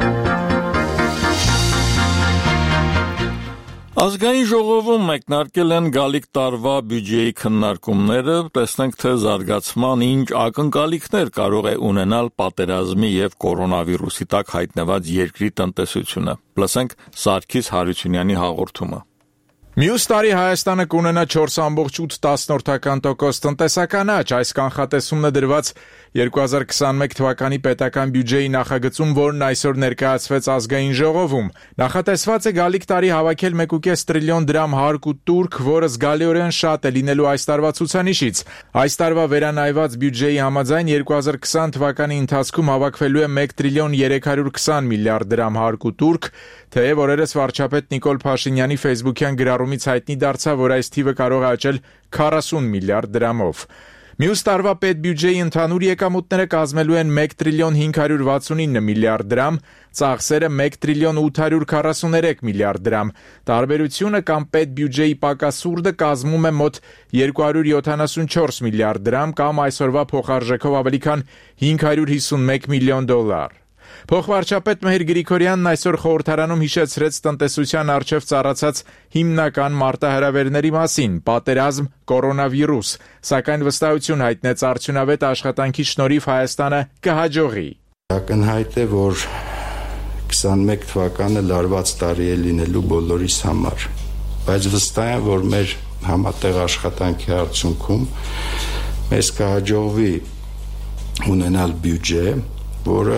Ազգային ժողովում մեկնարկել են գալիք տարվա բյուջեի քննարկումները, տեսնենք թե զարգացման ինչ ակնկալիքներ կարող է ունենալ պատերազմի եւ կորոնավիրուսի տակ հայտնված երկրի տնտեսությունը։ Լսենք Սարգիս Հարությունյանի հաղորդումը։ Մյուս տարի Հայաստանը կունենա չորս կόμma ութ տոկոս տնտեսական աճ, այս կանխատեսումն է դրված երկու հազար քսանմեկ թվականի պետական բյուջեի նախագծում, որն այսօր ներկայացվեց ազգային ժողովում։ Նախատեսված է գալիք տարի հավաքել մեկ կόμma պենս տրիլիոն դրամ հարկ ու տուրք, որը զգալիորեն շատ է լինելու այս տարվա ցուցանիշից։ Այս տարվա վերանայված բյուջեի համաձայն երկու հազար քսան թվականի ընթացքում հավաքվելու է մեկ տրիլիոն երեք հարյուր քսան միլիարդ դրամ հարկ ու տուրք, թեև օրերս վարչապետ Նիկոլ Փաշինյանի ֆեյսբուքյան գրառումից հայտնի դարձավ, որ այս թիվը կարող է աճել քառասուն միլիարդ դրամով։ Մյուս տարվա պետբյուջեի ընդհանուր եկամուտները կազմելու են մեկ տրիլիոն հինգ հարյուր վաթսունինը միլիարդ դրամ, ծախսերը մեկ տրիլիոն ութ հարյուր քառասուներեք միլիարդ դրամ։ Տարբերությունը կամ պետբյուջեի պակասուրդը կազմում է մոտ երկու հարյուր յոթանասունչորս միլիարդ դրամ կամ այսօրվա փոխարժեքով ավելի քան հինգ հարյուր հիսունմեկ միլիոն դոլար։ Փոխվարչապետ Մհեր Գրիգորյանն այսօր խորհրդարանում հիշեցրեց տնտեսության առջև ծառացած հիմնական մարտահրավերների մասին՝ պատերազմ, կորոնավիրուս, սակայն վստահություն հայտնեց արդյունավետ աշխատանքի շնորհիվ Հայաստանը կհաջողի։ Ակնհայտ է, որ քսանմեկ թվականը լարված տարի է լինելու բոլորիս համար, բայց վստահ եմ, որ մեր համատեղ աշխատանքի արդյունքում մեզ կհաջողվի ունենալ բյուջե, որը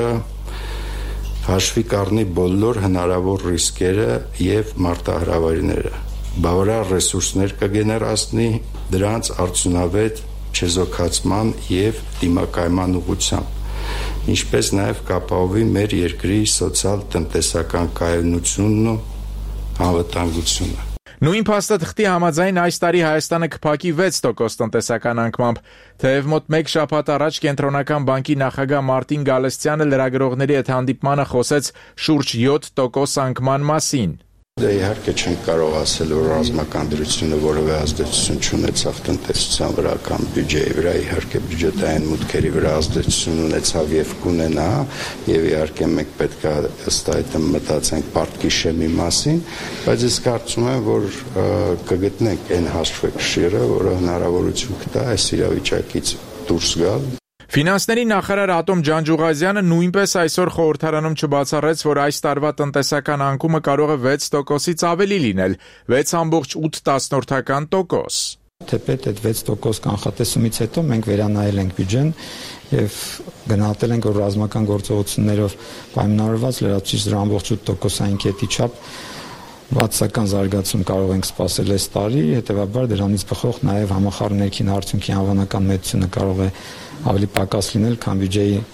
հաշվի կառնի բոլոր հնարավոր ռիսկերը եւ մարտահրավերները, բավարար ռեսուրսներ կգեներացնի դրանց արդյունավետ չեզոքացման եւ դիմակայման ուղղությամբ, ինչպես նաեւ կապահովի մեր երկրի սոցիալ-տնտեսական կայունությունն ու անվտանգությունը։ Նույն փաստաթղթի համաձայն այս տարի Հայաստանը կփակի վեց տոկոս տնտեսական անկմամբ, թեև մոտ մեկ շաբաթ առաջ Կենտրոնական բանկի նախագահ Մարտին Գալստյանը լրագրողների հետ հանդիպմանը խոսեց շուրջ յոթ տոկոս անկման մասին։ Դե իհարկե չենք կարող ասել, որ ռազմական դրությունը որևէ ազդեցություն չունեցավ տնտեսության վրա կամ բյուջեի վրա, իհարկե բյուջետային մուտքերի վրա ազդեցություն ունեցավ եւ կունենա, եւ իհարկե մենք պետք է ըստ այդմ մտածենք պարտքի շեմի մասին, բայց ես կարծում եմ, որ կգտնենք այն հաշվեկշիռը, որը հնարավորություն կտա այս իրավիճակից դուրս գալ։ Ֆինանսների նախարար Ատոմ Ջանջուղազյանը նույնպես այսօր խորհրդարանում չբացառեց, որ այս տարվա տնտեսական անկումը կարող է վեց տոկոսից ավելի լինել, վեց կόμma ութ տոկոս։ Թեպետ այդ վեց տոկոս կանխատեսումից հետո մենք վերանայել ենք բյուջեն եւ գնահատել ենք, որ ռազմական գործողություններով պայմանավորված լրացուցիչ դրա ամբողջ ութ տոկոսային կետի չափ բացական զարգացում կարող ենք սպասել այս տարի, հետեւաբար դրանից բխող նաեւ համախառն ներքին արդյունքի անվանական մեծությունը կարող է ավելի պակաս լինել, քան բյուջեի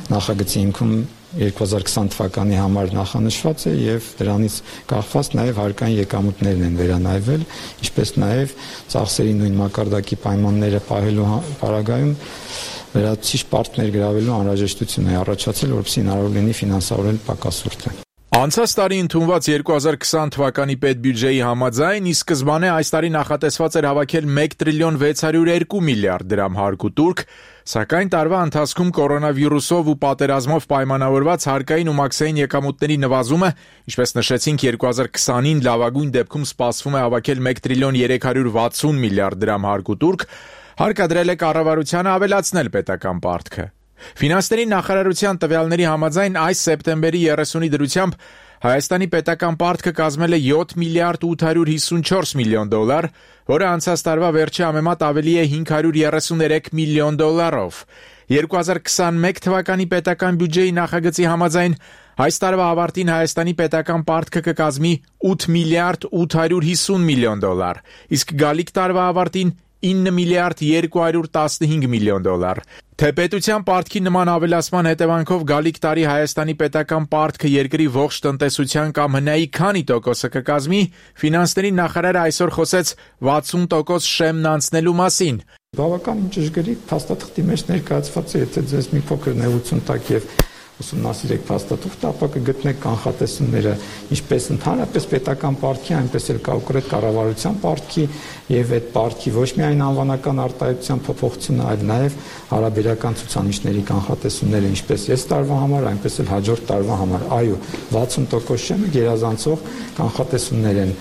նախագծի հիմքում երկու հազար քսան թվականի համար նախանշված է եւ դրանից կախված նաեւ հարկային եկամուտներն են վերանայվել, ինչպես նաեւ ծախսերի նույն մակարդակի պայմանները պահելու պարագայում վերացիչ պարտքներ գրավելու անհրաժեշտություն է առաջացել, որովհետեւ հնարավոր լինի ֆինանսավորել պակասուրդը։ Անցած տարի ընդունված երկու հազար քսան թվականի պետբյուջեի համաձայն ի սկզբանե այս տարի նախատեսված էր հավաքել մեկ տրիլիոն վեց հարյուր երկու միլիարդ դրամ հարկ ու տուրք, սակայն տարվա ընթացքում կորոնավիրուսով ու պատերազմով պայմանավորված հարկային ու մաքսային եկամուտների նվազումը, ինչպես նշեցինք երկու հազար քսանին լավագույն դեպքում սպասվում է հավաքել մեկ տրիլիոն երեք հարյուր վաթսուն միլիարդ դրամ հարկ ու տուրք, հարկադրել է կառավարությանը ավելացնել պետական պարտքը։ Ֆինանսների նախարարության տվյալների համաձայն այս սեպտեմբերի երեսունի դրությամբ Հայաստանի պետական պարտքը կազմել է յոթ միլիարդ ութ հարյուր հիսունչորս միլիոն դոլար, որը անցած տարվա վերջի համեմատ ավելի է հինգ հարյուր երեսուներեք միլիոն դոլարով։ երկու հազար քսանմեկ թվականի պետական բյուջեի նախագծի համաձայն այս տարվա ավարտին Հայաստանի պետական պարտքը կկազմի ութ միլիարդ ութ հարյուր հիսուն միլիոն դոլար, իսկ գալիք տարվա ավարտին ինը միլիարդ երկու հարյուր տասնհինգ միլիոն դոլար։ Թե պետության պարտքի նման ավելացման հետևանքով գալիք տարի Հայաստանի պետական պարտքը երկրի ողջ տնտեսության կամ հնայի քանի տոկոսը կկազմի, ֆինանսների նախարարը այսօր խոսեց վաթսուն տոկոս շեմն անցնելու մասին։ Բավականին ճշգրիտ փաստաթղթի մեջ ներկայացված է, եթե ձեզ մի փոքր նեղություն տակ եւ ուսումնասիրեք փաստաթուղթը, ապա կգտնեք կանխատեսումները ինչպես ընդհանրապես պետական պարտքի, այնպես էլ կոնկրետ կառավարության պարտքի եւ այդ պարտքի ոչ միայն անվանական արտահայտության փոփոխությունը, այլ նաեւ հարաբերական ցուցանիշների կանխատեսումները, ինչպես այս տարվա համար, այնպես էլ հաջորդ տարվա համար։ Այո, վաթսուն տոկոս շեմը գերազանցող կանխատեսումներ են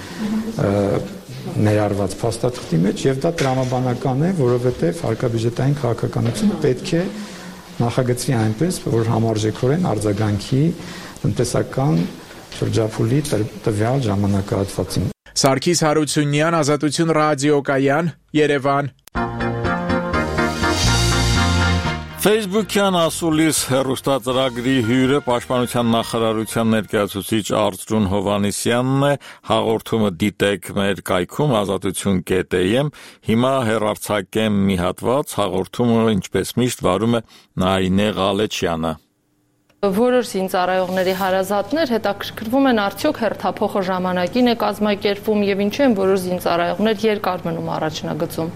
ներառված փաստաթղթի մեջ եւ դա տրամաբանական է, որովհետեւ հարկաբյուջետային քաղաքականությունը պետք է նախագծվի այնպես, որ համարժեքորեն արձագանքի տնտեսական շրջափուլի տվյալ ժամանակահատվածին։ Սարգիս Հարությունյան, Ազատություն ռադիոկայան, Երևան։ Facebook-յան ասուլիս հեռուստածրագրի հյուրը Պաշտպանության նախարարության ներկայացուցիչ Արծրուն Հովհաննիսյանն է, հաղորդումը դիտեք մեր կայքում ազատություն կետ է եմ, հիմա հեռարձակեմ մի հատված, հաղորդումը ինչպես միշտ վարում է Նարինե Ղալեչյանը։ Որոշ զինծառայողների հարազատներ հետաքրքրվում են արդյոք հերթափոխը ժամանակին է կազմակերպվում եւ ինչու են որոշ զինծառայողներ երկար մնում առաջնագծում։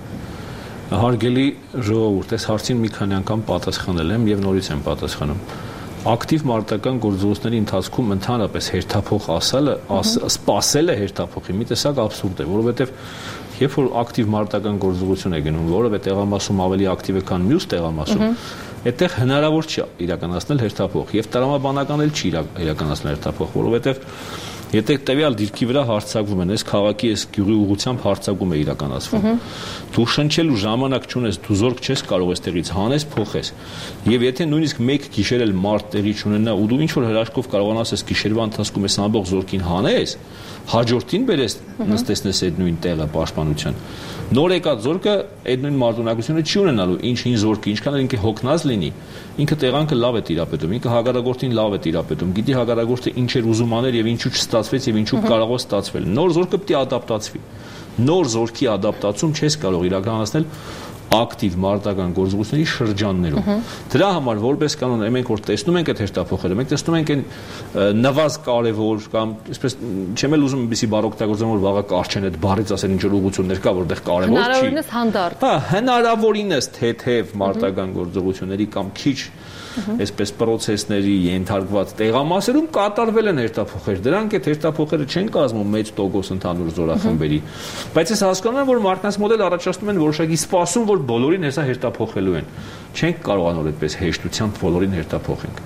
Հարգելի ժողովուրդ, այս հարցին մի քանի անգամ պատասխանել եմ եւ նորից եմ պատասխանում։ Ակտիվ մարտական գործողությունների ընթացքում ընդհանրապես հերթափոխ ասելը, սպասելը հերթափոխի մի տեսակ աբսուրդ է, որովհետեւ երբ որ ակտիվ մարտական գործողություն է գնում, որովհետեւ տեղամասում ավելի ակտիվ է, քան մյուս տեղամասում, այդտեղ հնարավոր չի իրականացնել հերթափոխ եւ տրամաբանական էլ չի իրականացնել հերթափոխ, որովհետեւ եթե տվյալ դիրքի վրա հարձակվում են, այս քաղաքի այս գյուղի ուղղությամբ հարձակում է իրականացվում։ Դու շնչելու ժամանակ չունես, դու զորք չես կարող այստեղից հանես, փոխես։ Եվ եթե նույնիսկ մեկ գիշեր էլ մարդ տեղի չունենա ու դու ինչ որ հրաշքով կարողանաս այս գիշերվա ընթացքում այս ամբողջ զորքին հանես, հաջորդին բերես նստեցնես այդ նույն տեղը պաշտպանության։ Նոր եկած զորքը այդ նույն մարտունակությունը չի ունենալու, ինչին զորքը, ինչքան էլ ինքը հոգնած լինի, ինքը տեղանքը լավ է տիրապետում, ինքը հակառակորդին լավ է տիրապետում, գիտի հակառակորդը ինչ էր ուզում անել եւ ինչու չստացվեց եւ ինչու կարող է ստացվել։ Նոր զորքը պետք է ադապտացվի։ Նոր զորքի ադապտացում չես կարող իրականացնել ակտիվ մարտական գործողությունների շրջաններում։ Դրա համար որպես կանոն մենք որ տեսնում ենք այդ հերթափոխերը, մենք տեսնում ենք այն նվազ կարևոր կամ այսպես չեմ էլ ուզում այնպեսի բառ օգտագործեմ, որ վաղը կարճեն այդ բառից ասել ինչ որ ուղղություններ կա, որտեղ կարևոր չի։ Հնարավորինս հանդարտ։ Հա, հնարավորինս թեթև մարտական գործողությունների կամ քիչ այսպես պրոցեսների ենթարկված տեղամասերում կատարվել են հերթափոխեր։ Դրանք այդ հերթափոխերը չեն կազմում մեծ տոկոս ընդհանուր զորախմբերի, բայց ես հասկանում եմ, որ մարդկանց մոդել առաջացնում են որոշակի սպասում, որ բոլորին հեսա հերթափոխելու են։ Չենք կարողանում այդպես հեշտությամբ բոլորին հերթափոխենք։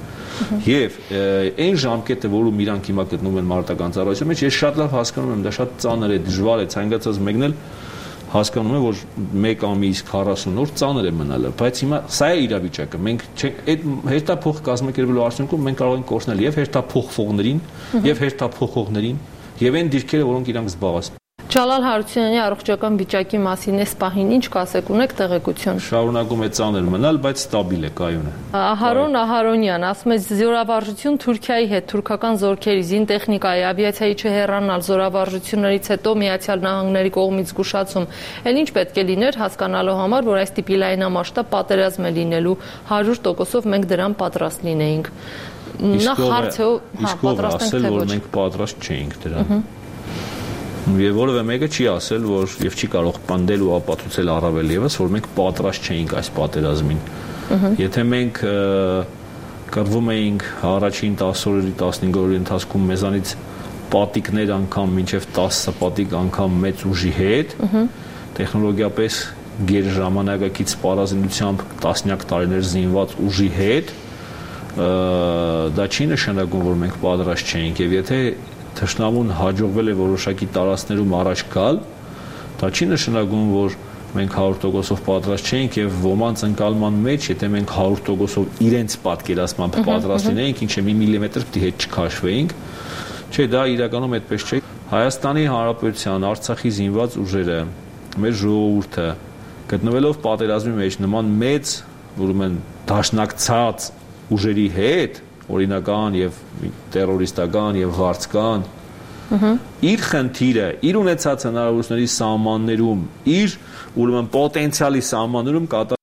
Եվ այն ժամկետը, որում իրանք հիմա գտնվում են մարտական ծառայության մեջ, ես շատ լավ հասկանում եմ, դա շատ ծանր է, դժվար է, ցանկացած մեկն էլ հասկանում եմ, որ մեկ ամիս քառասուն օր ծանր է մնալը, բայց հիմա սա է իրավիճակը։ Մենք այդ հերթափոխ կազմակերպելու արդյունքում մենք կարող ենք կորցնել եւ հերթափոխվողներին, եւ հերթափոխողներին, եւ այն դիրքերը, որոնք իրանք զբաղած։ Ջալալ Հարությունյանի առողջական վիճակի մասին այս պահին ինչ կասեք, ունեք տեղեկություն։ Շարունակում է ծանր մնալ, բայց ստաբիլ է, կայուն է։ Ահարոն Ահարոնյան ասում է զորավարժություն Թուրքիայի հետ, թուրքական զորքերի, զինտեխնիկայի, ավիացիայի չհեռանալ, զորավարժություններից հետո Միացյալ Նահանգների կողմից զգուշացում։ Էլ ինչ պետք է լիներ հասկանալու համար, որ այս տիպի լայնամասշտաբ պատերազմ է լինելու, հարյուր տոկոսով մենք դրան պատրաստ լինեինք։ Նախ հարցը, հա, պատրաստ ենք թե ոչ։ Մենք պատրաստ չէինք դրան։ Եվ որևէ մեկը չի ասել, որ եւ չի կարող պնդել ու ապացուցել առավել եւս, որ մենք պատրաստ չէինք այս պատերազմին։ Եթե մենք կռվում էինք առաջին տասը օրերի, տասնհինգ օրերի ընթացքում մեզանից պատիկներ անգամ մինչեւ տասը պատիկ անգամ մեծ ուժի հետ, տեխնոլոգիապես գեր ժամանակակից սպառազինությամբ տասնյակ տարիներ զինված ուժի հետ, դա չի նշանակում, որ մենք պատրաստ չէինք եւ եթե Թշնամուն հաջողվել է որոշակի տարածքներում առաջ գալ, դա չի նշանակում, որ մենք հարյուր տոկոսով պատրաստ չէինք եւ ոմանց ընկալման մեջ, եթե մենք հարյուր տոկոսով իրենց պատկերացմամբ պատրաստ լինեինք, ինչ է մի միլիմետր պիտի հետ չքաշվեինք, չէ, դա իրականում այդպես չէ։ Հայաստանի Հանրապետության, Արցախի զինված ուժերը, մեր ժողովուրդը գտնվելով պատերազմի մեջ նման մեծ, ուրեմն դաշնակցած ուժերի հետ օրինական եւ տերորիստական եւ վարձկան իր խնդիրը իր ունեցած հնարավորությունների սահմաններում իր ուրեմն պոտենցիալի սահմաններում